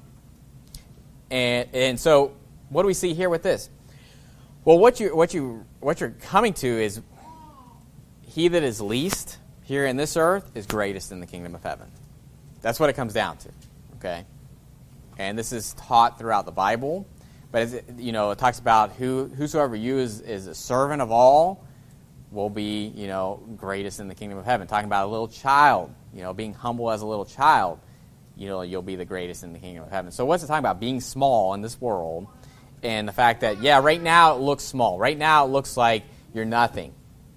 And, and so what do we see here with this? Well, what, you, what, you, what you're coming to is, he that is least here in this earth is greatest in the kingdom of heaven. That's what it comes down to, okay? And this is taught throughout the Bible. But, as it, you know, it talks about who whosoever you is, is a servant of all will be, you know, greatest in the kingdom of heaven. Talking about a little child, you know, being humble as a little child, you know, you'll be the greatest in the kingdom of heaven. So what's it talking about? Being small in this world, and the fact that, yeah, right now it looks small. Right now it looks like you're nothing.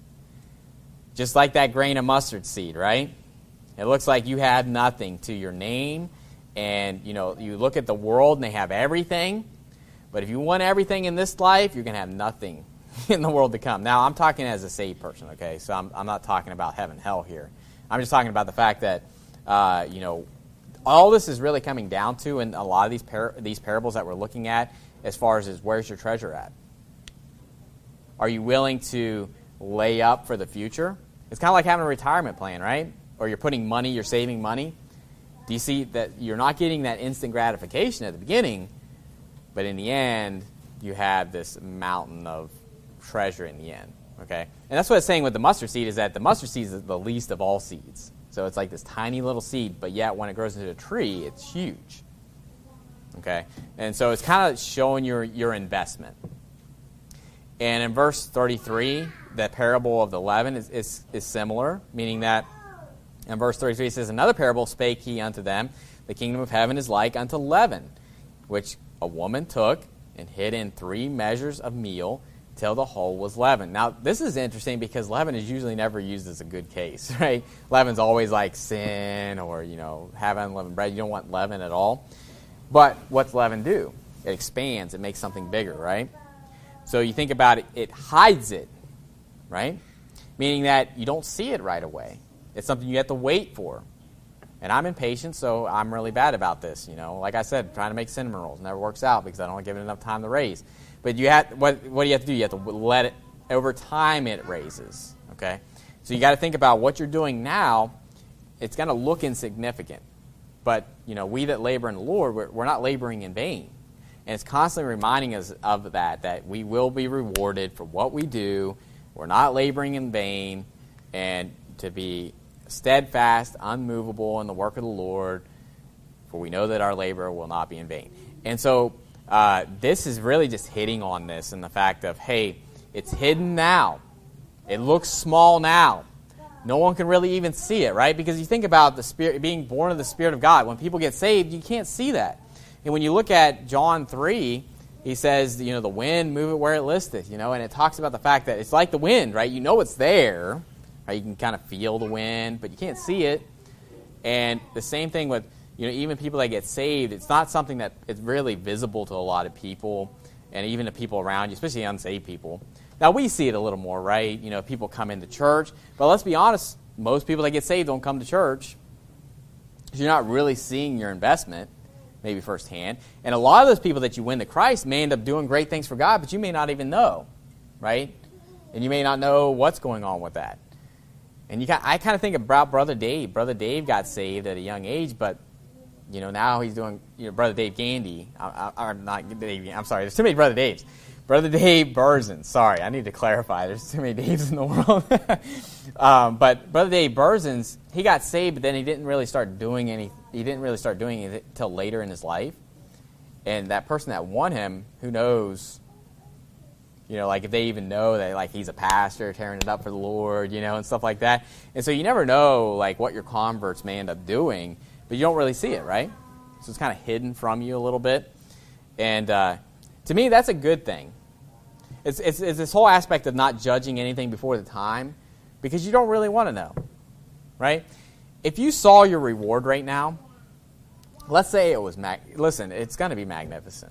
Just like that grain of mustard seed, right? It looks like you have nothing to your name. And, you know, you look at the world and they have everything. But if you want everything in this life, you're going to have nothing in the world to come. Now, I'm talking as a saved person, okay? So I'm, I'm not talking about heaven, hell here. I'm just talking about the fact that, uh, you know, all this is really coming down to in a lot of these par- these parables that we're looking at as far as is where's your treasure at? Are you willing to lay up for the future? It's kind of like having a retirement plan, right? Or you're putting money, you're saving money. Do you see that you're not getting that instant gratification at the beginning, but in the end, you have this mountain of treasure in the end, okay? And that's what it's saying with the mustard seed, is that the mustard seed is the least of all seeds. So it's like this tiny little seed, but yet when it grows into a tree, it's huge, okay? And so it's kind of showing your, your investment. And in verse thirty-three, the parable of the leaven is, is, is similar, meaning that in verse thirty-three it says, another parable spake he unto them, the kingdom of heaven is like unto leaven, which a woman took and hid in three measures of meal till the whole was leavened. Now, this is interesting because leaven is usually never used as a good case, right? Leaven's always like sin or, you know, have unleavened bread. You don't want leaven at all. But what's leaven do? It expands. It makes something bigger, right? So you think about it, it hides it, right? Meaning that you don't see it right away. It's something you have to wait for. And I'm impatient, so I'm really bad about this. You know, like I said, trying to make cinnamon rolls never works out because I don't give it enough time to raise. But you have what? What do you have to do? You have to let it over time. It raises. Okay, so you got to think about what you're doing now. It's going to look insignificant, but, you know, we that labor in the Lord, we're, we're not laboring in vain. And it's constantly reminding us of that, that we will be rewarded for what we do. We're not laboring in vain, and to be steadfast, unmovable in the work of the Lord, for we know that our labor will not be in vain. And so uh, this is really just hitting on this and the fact of, hey, it's hidden now. It looks small now. No one can really even see it, right? Because you think about the Spirit being born of the Spirit of God. When people get saved, you can't see that. And when you look at John three, he says, you know, the wind, move it where it listeth, you know, and it talks about the fact that it's like the wind, right? You know it's there, right? You can kind of feel the wind, but you can't see it. And the same thing with, you know, even people that get saved, it's not something that is really visible to a lot of people, and even to people around you, especially unsaved people. Now, we see it a little more, right? You know, people come into church, but let's be honest, most people that get saved don't come to church, because you're not really seeing your investment, maybe firsthand. And a lot of those people that you win to Christ may end up doing great things for God, but you may not even know, right? And you may not know what's going on with that. And you got, I kind of think about Brother Dave. Brother Dave got saved at a young age, but you know, now he's doing, you know, Brother Dave Gandy. I, I, I'm not Dave. I'm sorry. There's too many Brother Daves. Brother Dave Burzin. Sorry, I need to clarify. There's too many Daves in the world. um, but Brother Dave Burzin's, he got saved, but then he didn't really start doing any. He didn't really start doing it until later in his life. And that person that won him, who knows? You know, like if they even know that like he's a pastor tearing it up for the Lord, you know, and stuff like that. And so you never know like what your converts may end up doing. But you don't really see it, right? So it's kind of hidden from you a little bit. And uh, to me, that's a good thing. It's, it's, it's this whole aspect of not judging anything before the time, because you don't really want to know, right? If you saw your reward right now, let's say it was, mag- listen, it's going to be magnificent.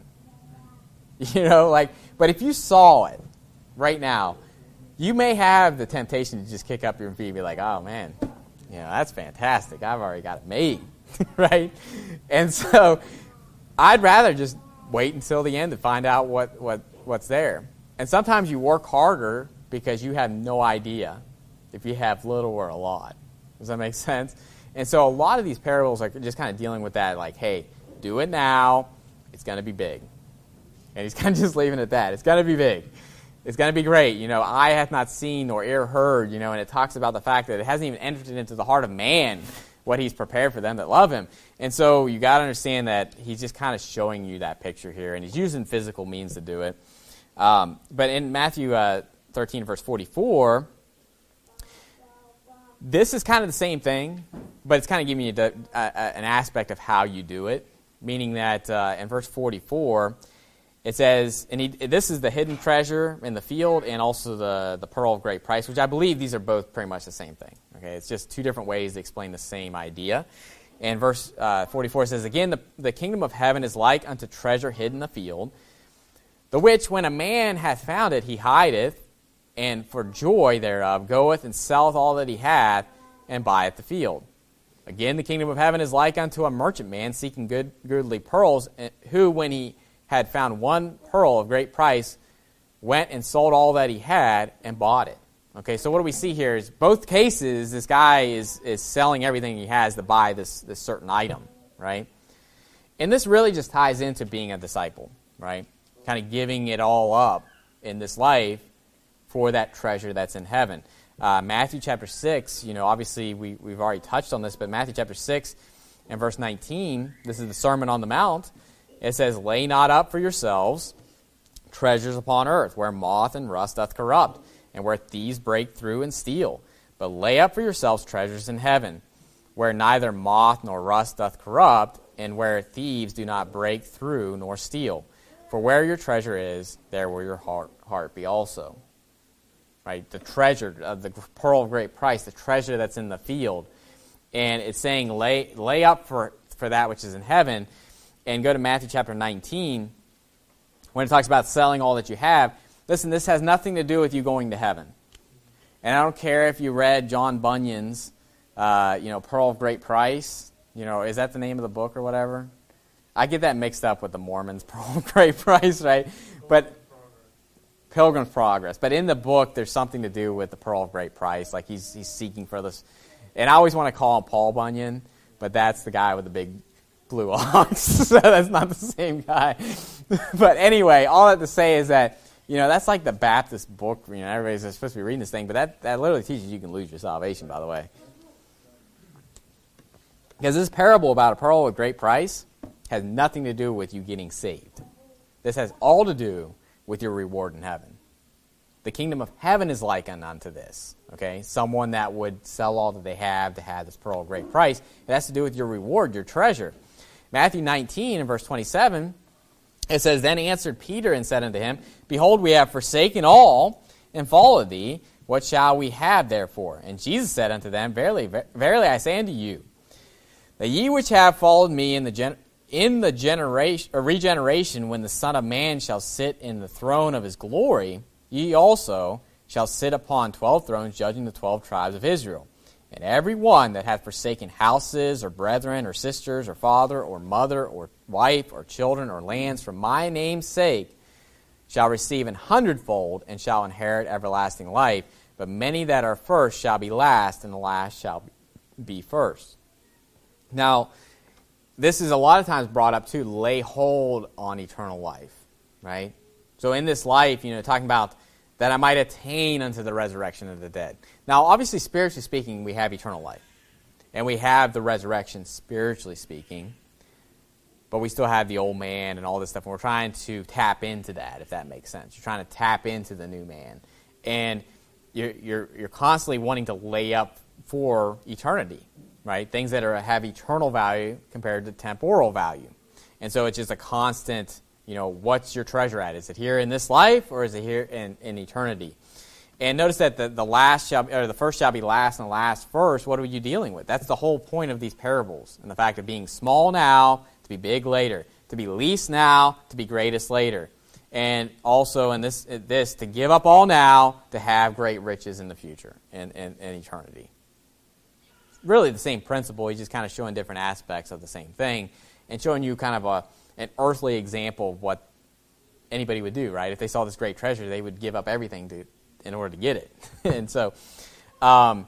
You know, like, but if you saw it right now, you may have the temptation to just kick up your feet and be like, oh, man, you know, that's fantastic. I've already got it made. Right? And so I'd rather just wait until the end to find out what, what, what's there. And sometimes you work harder because you have no idea if you have little or a lot. Does that make sense? And so a lot of these parables are just kind of dealing with that, like, hey, do it now. It's going to be big. And he's kind of just leaving it at that. It's going to be big. It's going to be great. You know, eye hath not seen nor ear heard, you know, and it talks about the fact that it hasn't even entered into the heart of man what he's prepared for them that love him. And so you got to understand that he's just kind of showing you that picture here, and he's using physical means to do it. Um, but in Matthew uh, thirteen, verse forty-four, this is kind of the same thing, but it's kind of giving you the, uh, an aspect of how you do it, meaning that uh, in verse forty-four, it says, and he, this is the hidden treasure in the field and also the, the pearl of great price, which I believe these are both pretty much the same thing. Okay, it's just two different ways to explain the same idea. And verse uh, forty-four says, again, the, the kingdom of heaven is like unto treasure hid in the field, the which when a man hath found it, he hideth, and for joy thereof goeth and selleth all that he hath, and buyeth the field. Again, the kingdom of heaven is like unto a merchant man seeking good goodly pearls, who, when he had found one pearl of great price, went and sold all that he had and bought it. Okay, so what do we see here is both cases, this guy is, is selling everything he has to buy this, this certain item, right? And this really just ties into being a disciple, right? Kind of giving it all up in this life for that treasure that's in heaven. Uh, Matthew chapter six, you know, obviously we, we've already touched on this, but Matthew chapter six and verse nineteen, this is the Sermon on the Mount. It says, lay not up for yourselves treasures upon earth, where moth and rust doth corrupt, and where thieves break through and steal. But lay up for yourselves treasures in heaven, where neither moth nor rust doth corrupt, and where thieves do not break through nor steal. For where your treasure is, there will your heart, heart be also. Right? The treasure, uh, the pearl of great price, the treasure that's in the field. And it's saying lay, lay up for, for that which is in heaven. And go to Matthew chapter nineteen, when it talks about selling all that you have. Listen, this has nothing to do with you going to heaven. And I don't care if you read John Bunyan's, uh, you know, Pearl of Great Price. You know, is that the name of the book or whatever? I get that mixed up with the Mormons' Pearl of Great Price, right? But Pilgrim's Progress. But in the book, there's something to do with the Pearl of Great Price. Like he's he's seeking for this. And I always want to call him Paul Bunyan. but that's the guy with the big blue ox. So that's not the same guy. But anyway, all that to say is that, you know, that's like the Baptist book. You know, everybody's supposed to be reading this thing, but that, that literally teaches you can lose your salvation, by the way. Because this parable about a pearl of great price has nothing to do with you getting saved. This has all to do with your reward in heaven. The kingdom of heaven is likened unto this. Okay, someone that would sell all that they have to have this pearl of great price. It has to do with your reward, your treasure. Matthew nineteen and verse twenty-seven, it says, Then answered Peter and said unto him, Behold, we have forsaken all and followed thee. What shall we have therefore? And Jesus said unto them, Verily, verily I say unto you, that ye which have followed me in the gen- in the generation or regeneration, when the Son of Man shall sit in the throne of his glory, ye also shall sit upon twelve thrones, judging the twelve tribes of Israel. And every one that hath forsaken houses, or brethren, or sisters, or father, or mother, or wife, or children, or lands, for my name's sake, shall receive an hundredfold, and shall inherit everlasting life. But many that are first shall be last, and the last shall be first. Now, this is a lot of times brought up to lay hold on eternal life, right? So in this life, you know, talking about that I might attain unto the resurrection of the dead. Now, obviously, spiritually speaking, we have eternal life. And we have the resurrection, spiritually speaking. But we still have the old man and all this stuff. And we're trying to tap into that, if that makes sense. You're trying to tap into the new man. And you're, you're, you're constantly wanting to lay up for eternity, right? Things that are have eternal value compared to temporal value. And so it's just a constant, you know, what's your treasure at? Is it here in this life, or is it here in, in eternity? And notice that the, the last shall or the first shall be last and the last first. What are you dealing with? That's the whole point of these parables, and the fact of being small now to be big later, to be least now to be greatest later, and also in this this to give up all now to have great riches in the future and in, in, in eternity. Really the same principle. He's just kind of showing different aspects of the same thing and showing you kind of a an earthly example of what anybody would do, right? If they saw this great treasure, they would give up everything to in order to get it. And so, um,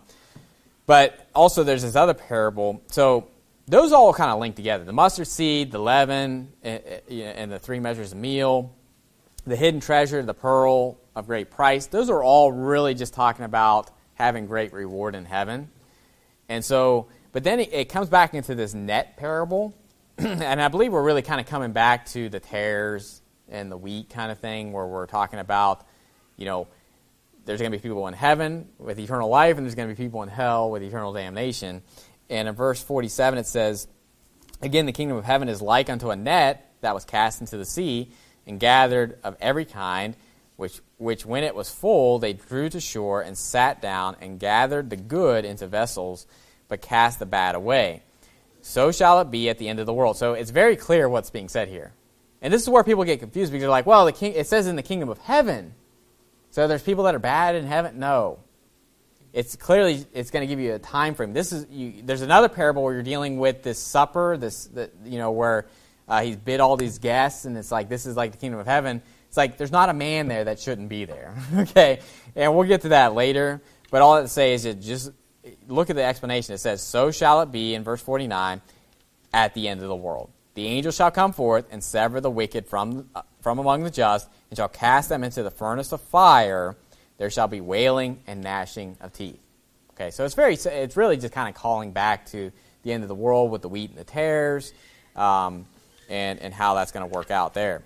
but also there's this other parable. So those all kind of link together. The mustard seed, the leaven, and, and the three measures of meal, the hidden treasure, the pearl of great price. Those are all really just talking about having great reward in heaven. And so, but then it, it comes back into this net parable. And I believe we're really kind of coming back to the tares and the wheat kind of thing, where we're talking about, you know, there's going to be people in heaven with eternal life, and there's going to be people in hell with eternal damnation. And in verse forty-seven it says, Again, the kingdom of heaven is like unto a net that was cast into the sea, and gathered of every kind, which, which when it was full, they drew to shore, and sat down, and gathered the good into vessels, but cast the bad away. So shall it be at the end of the world. So it's very clear what's being said here. And this is where people get confused, because they're like, well, the king, it says in the kingdom of heaven. So there's people that are bad in heaven? No. It's clearly, it's going to give you a time frame. This is you, there's another parable where you're dealing with this supper, this the, you know, where uh, he's bid all these guests, and it's like, this is like the kingdom of heaven. It's like there's not a man there that shouldn't be there. Okay? And we'll get to that later. But all that to say is it just look at the explanation. It says, So shall it be, in verse forty-nine, at the end of the world. The angel shall come forth and sever the wicked from, uh, from among the just, and shall cast them into the furnace of fire. There shall be wailing and gnashing of teeth. Okay, so it's very, it's really just kind of calling back to the end of the world with the wheat and the tares, um, and and how that's going to work out there.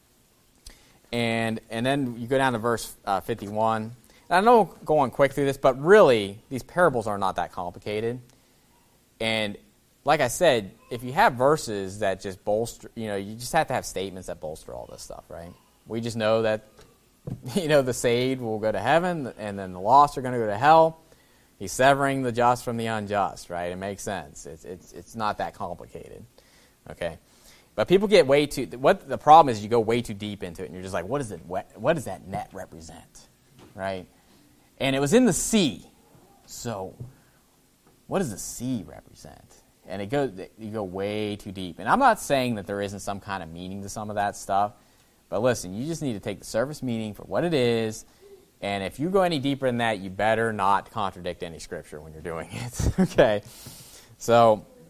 And and then you go down to verse uh, fifty-one. And I know I'm going quick through this, but really these parables are not that complicated. And like I said, if you have verses that just bolster, you know, you just have to have statements that bolster all this stuff, right? We just know that, you know, the saved will go to heaven, and then the lost are going to go to hell. He's severing the just from the unjust, right? It makes sense. It's it's it's not that complicated, okay? But people get way too. What the problem is, you go way too deep into it, and you're just like, what is it? What, what does that net represent, right? And it was in the sea, so what does the sea represent? And it goes, you go way too deep. And I'm not saying that there isn't some kind of meaning to some of that stuff, but listen, you just need to take the surface meaning for what it is. And if you go any deeper than that, you better not contradict any scripture when you're doing it. Okay? So,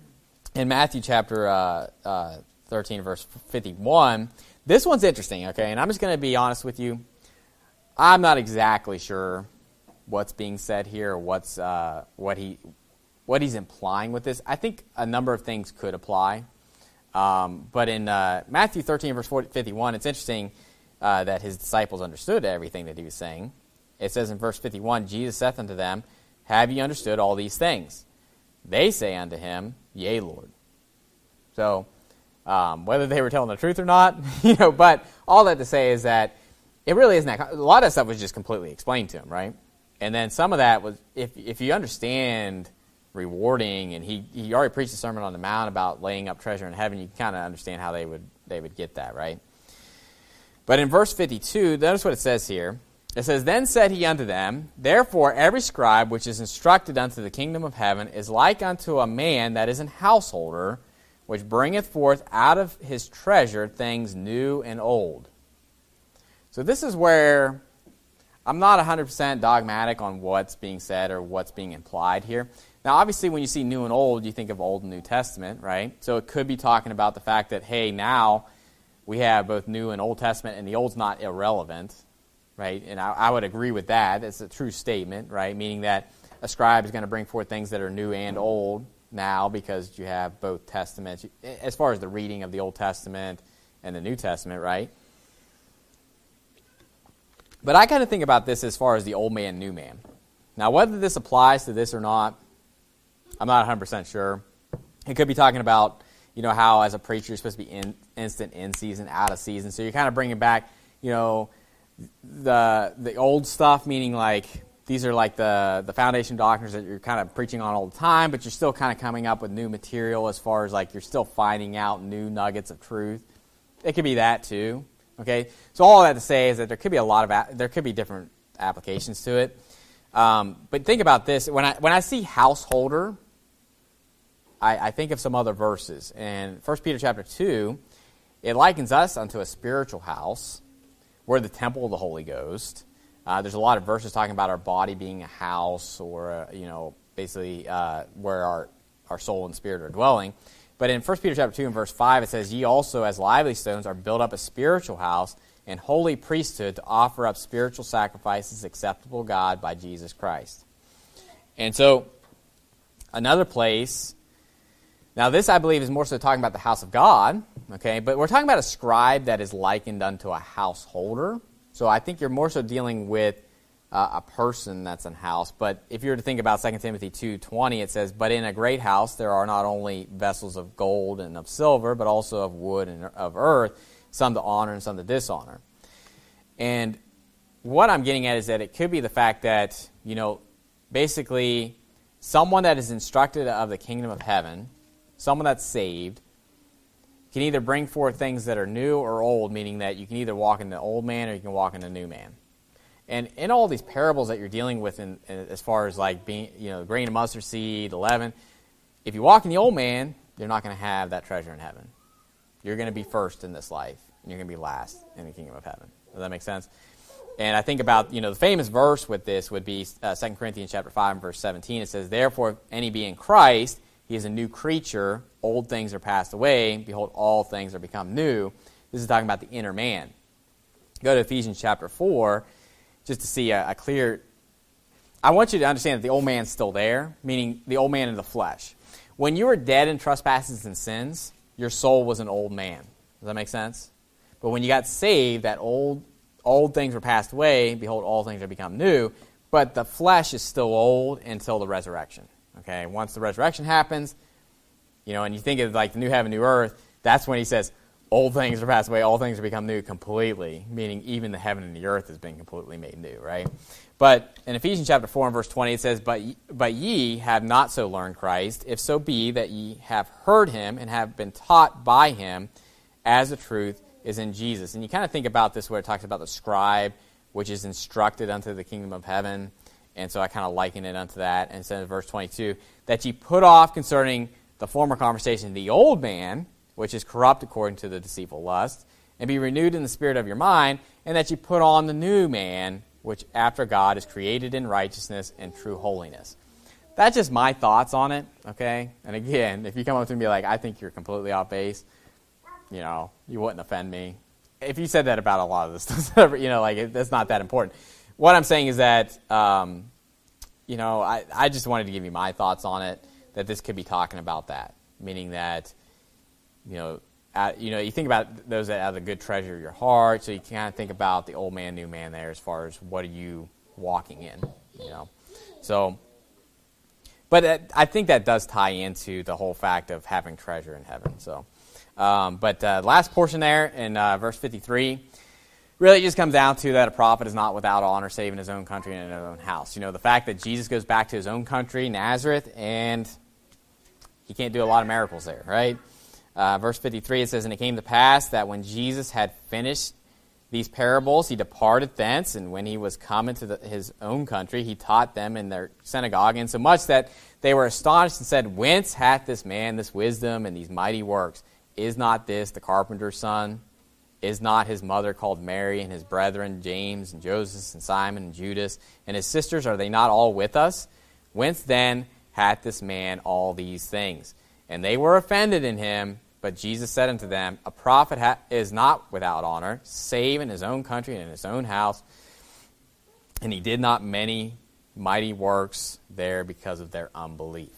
in Matthew chapter uh, uh, thirteen, verse fifty-one, this one's interesting, okay? And I'm just going to be honest with you. I'm not exactly sure what's being said here, or what's uh, what he what he's implying with this. I think a number of things could apply. Um, but in uh, Matthew thirteen, verse fifty-one, it's interesting uh, that his disciples understood everything that he was saying. It says in verse fifty-one, Jesus saith unto them, Have ye understood all these things? They say unto him, Yea, Lord. So, um, whether they were telling the truth or not, you know, but all that to say is that it really isn't that. A lot of stuff was just completely explained to him, right? And then some of that was, if if you understand rewarding, and he, he already preached a Sermon on the Mount about laying up treasure in heaven, you kind of understand how they would they would get that, right? But in verse fifty-two, notice what it says here. It says, Then said he unto them, Therefore every scribe which is instructed unto the kingdom of heaven is like unto a man that is an householder, which bringeth forth out of his treasure things new and old. So this is where I'm not one hundred percent dogmatic on what's being said or what's being implied here. Now, obviously, when you see new and old, you think of Old and New Testament, right? So it could be talking about the fact that, hey, now we have both New and Old Testament, and the Old's not irrelevant, right? And I, I would agree with that. It's a true statement, right? Meaning that a scribe is going to bring forth things that are new and old now because you have both testaments, as far as the reading of the Old Testament and the New Testament, right? But I kind of think about this as far as the old man, new man. Now, whether this applies to this or not, I'm not one hundred percent sure. It could be talking about, you know, how as a preacher you're supposed to be in, instant in season, out of season. So you're kind of bringing back, you know, the the old stuff, meaning like these are like the, the foundation doctrines that you're kind of preaching on all the time, but you're still kind of coming up with new material as far as like you're still finding out new nuggets of truth. It could be that too. Okay, so all that to say is that there could be a lot of a- there could be different applications to it. Um, but think about this: when I when I see householder, I, I think of some other verses. In First Peter chapter two, it likens us unto a spiritual house. We're the temple of the Holy Ghost. Uh, there's a lot of verses talking about our body being a house, or uh, you know, basically uh, where our our soul and spirit are dwelling. But in First Peter chapter two and verse five, it says, Ye also as lively stones are built up a spiritual house and holy priesthood to offer up spiritual sacrifices acceptable to God by Jesus Christ. And so, another place, now this I believe is more so talking about the house of God, okay, but we're talking about a scribe that is likened unto a householder. So I think you're more so dealing with uh, a person that's in house. But if you were to think about Second Timothy two twenty, it says, But in a great house there are not only vessels of gold and of silver, but also of wood and of earth, some to honor and some to dishonor. And what I'm getting at is that it could be the fact that, you know, basically someone that is instructed of the kingdom of heaven, someone that's saved, can either bring forth things that are new or old, meaning that you can either walk in the old man or you can walk in the new man. And in all these parables that you're dealing with, in, in, as far as like being, you know, grain of mustard seed, leaven, if you walk in the old man, you're not going to have that treasure in heaven. You're going to be first in this life, and you're going to be last in the kingdom of heaven. Does that make sense? And I think about, you know, the famous verse with this would be uh, Second Corinthians chapter five and verse seventeen. It says, Therefore, if any be in Christ, he is a new creature. Old things are passed away. Behold, all things are become new. This is talking about the inner man. Go to Ephesians chapter four. Just to see a, a clear, I want you to understand that the old man's still there, meaning the old man in the flesh. When you were dead in trespasses and sins, your soul was an old man. Does that make sense? But when you got saved, that old old things were passed away. Behold, all things are become new. But the flesh is still old until the resurrection. Okay, once the resurrection happens, you know, and you think of like the new heaven, new earth, that's when he says, old things are passed away, all things are become new completely, meaning even the heaven and the earth has been completely made new, right? But in Ephesians chapter four and verse twenty, it says, But ye, but ye have not so learned Christ, if so be that ye have heard him and have been taught by him, as the truth is in Jesus. And you kind of think about this where it talks about the scribe, which is instructed unto the kingdom of heaven. And so I kind of liken it unto that. And it says in verse twenty-two, that ye put off concerning the former conversation the old man, which is corrupt according to the deceitful lust, and be renewed in the spirit of your mind, and that you put on the new man, which after God is created in righteousness and true holiness. that's just my thoughts on it, okay? And again, if you come up to me and be like, I think you're completely off base, you know, you wouldn't offend me. If you said that about a lot of this stuff, you know, like, it, that's not that important. What I'm saying is that, um, you know, I, I just wanted to give you my thoughts on it, that this could be talking about that, meaning that, you know, at, you know, you think about those that have the good treasure of your heart, so you kind of think about the old man, new man there as far as what are you walking in, you know. So, but it, I think that does tie into the whole fact of having treasure in heaven, so. Um, but uh, last portion there in uh, verse fifty-three, really just comes down to that a prophet is not without honor save in his own country and in his own house. You know, the fact that Jesus goes back to his own country, Nazareth, and he can't do a lot of miracles there, right? Uh, verse fifty-three, it says, And it came to pass that when Jesus had finished these parables, he departed thence, and when he was come into the, his own country, he taught them in their synagogue, insomuch that they were astonished and said, Whence hath this man this wisdom and these mighty works? Is not this the carpenter's son? Is not his mother called Mary, and his brethren James and Joseph and Simon and Judas, and his sisters, are they not all with us? Whence then hath this man all these things? And they were offended in him, but Jesus said unto them, A prophet ha- is not without honor, save in his own country and in his own house. And he did not many mighty works there because of their unbelief.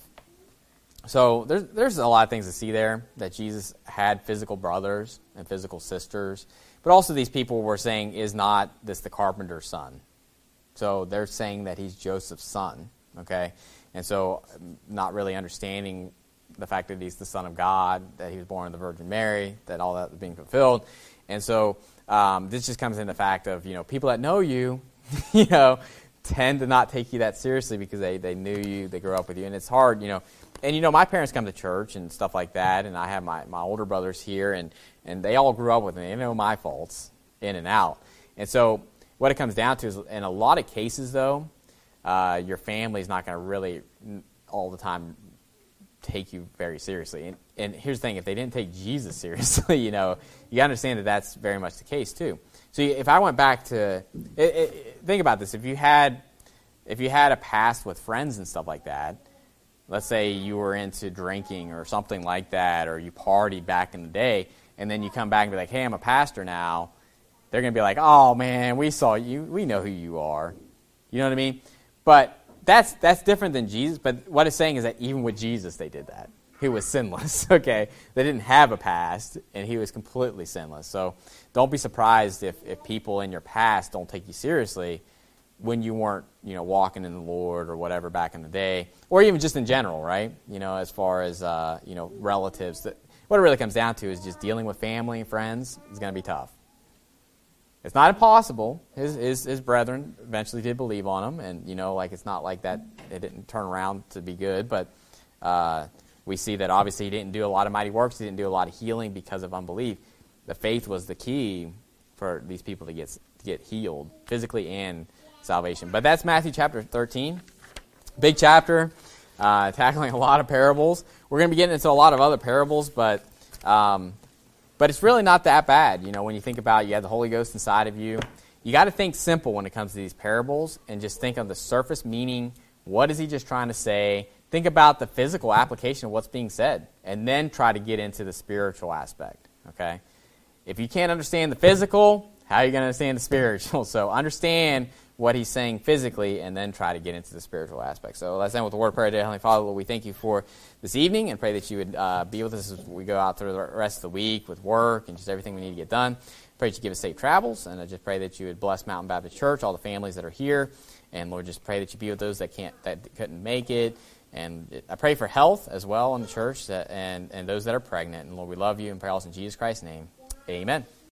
So there's there's a lot of things to see there, that Jesus had physical brothers and physical sisters, but also these people were saying, is not this the carpenter's son? So they're saying that he's Joseph's son, okay? And so not really understanding the fact that he's the Son of God, that he was born of the Virgin Mary, that all that was being fulfilled. And so um, this just comes in the fact of, you know, people that know you, you know, tend to not take you that seriously because they, they knew you, they grew up with you, and it's hard, you know. And, you know, my parents come to church and stuff like that, and I have my, my older brothers here, and, and they all grew up with me. They know my faults in and out. And so what it comes down to is, in a lot of cases, though, uh, your family's not going to really all the time take you very seriously. And, and here's the thing, if they didn't take Jesus seriously, you know, you understand that that's very much the case, too. So if I went back to, it, it, think about this, if you had, if you had a past with friends and stuff like that, let's say you were into drinking or something like that, or you partied back in the day, and then you come back and be like, hey, I'm a pastor now, they're going to be like, oh, man, we saw you, we know who you are. You know what I mean? But that's that's different than Jesus. But what it's saying is that even with Jesus, they did that. He was sinless, okay? They didn't have a past, and he was completely sinless. So don't be surprised if, if people in your past don't take you seriously when you weren't, you know, walking in the Lord or whatever back in the day, or even just in general, right? You know, as far as, uh, you know, relatives. That, what it really comes down to is just dealing with family and friends is going to be tough. It's not impossible. His, his his brethren eventually did believe on him, and, you know, like, it's not like that it didn't turn around to be good, but uh, we see that obviously he didn't do a lot of mighty works, he didn't do a lot of healing because of unbelief. The faith was the key for these people to get to get healed, physically and salvation. But that's Matthew chapter thirteen. Big chapter, uh, tackling a lot of parables. We're going to be getting into a lot of other parables, but um, but it's really not that bad. You know, when you think about it, you have the Holy Ghost inside of you. You got to think simple when it comes to these parables, and just think of the surface meaning. What is he just trying to say? Think about the physical application of what's being said, and then try to get into the spiritual aspect. Okay, if you can't understand the physical, how are you going to understand the spiritual? So understand what he's saying physically, and then try to get into the spiritual aspect. So let's end with the word of prayer. Dear Heavenly Father, Lord, we thank you for this evening, and pray that you would uh, be with us as we go out through the rest of the week with work and just everything we need to get done. Pray that you give us safe travels, and I just pray that you would bless Mountain Baptist Church, all the families that are here, and Lord, just pray that you be with those that can't, that couldn't make it. And I pray for health as well in the church, that, and, and those that are pregnant. And Lord, we love you, and pray also in Jesus Christ's name. Amen.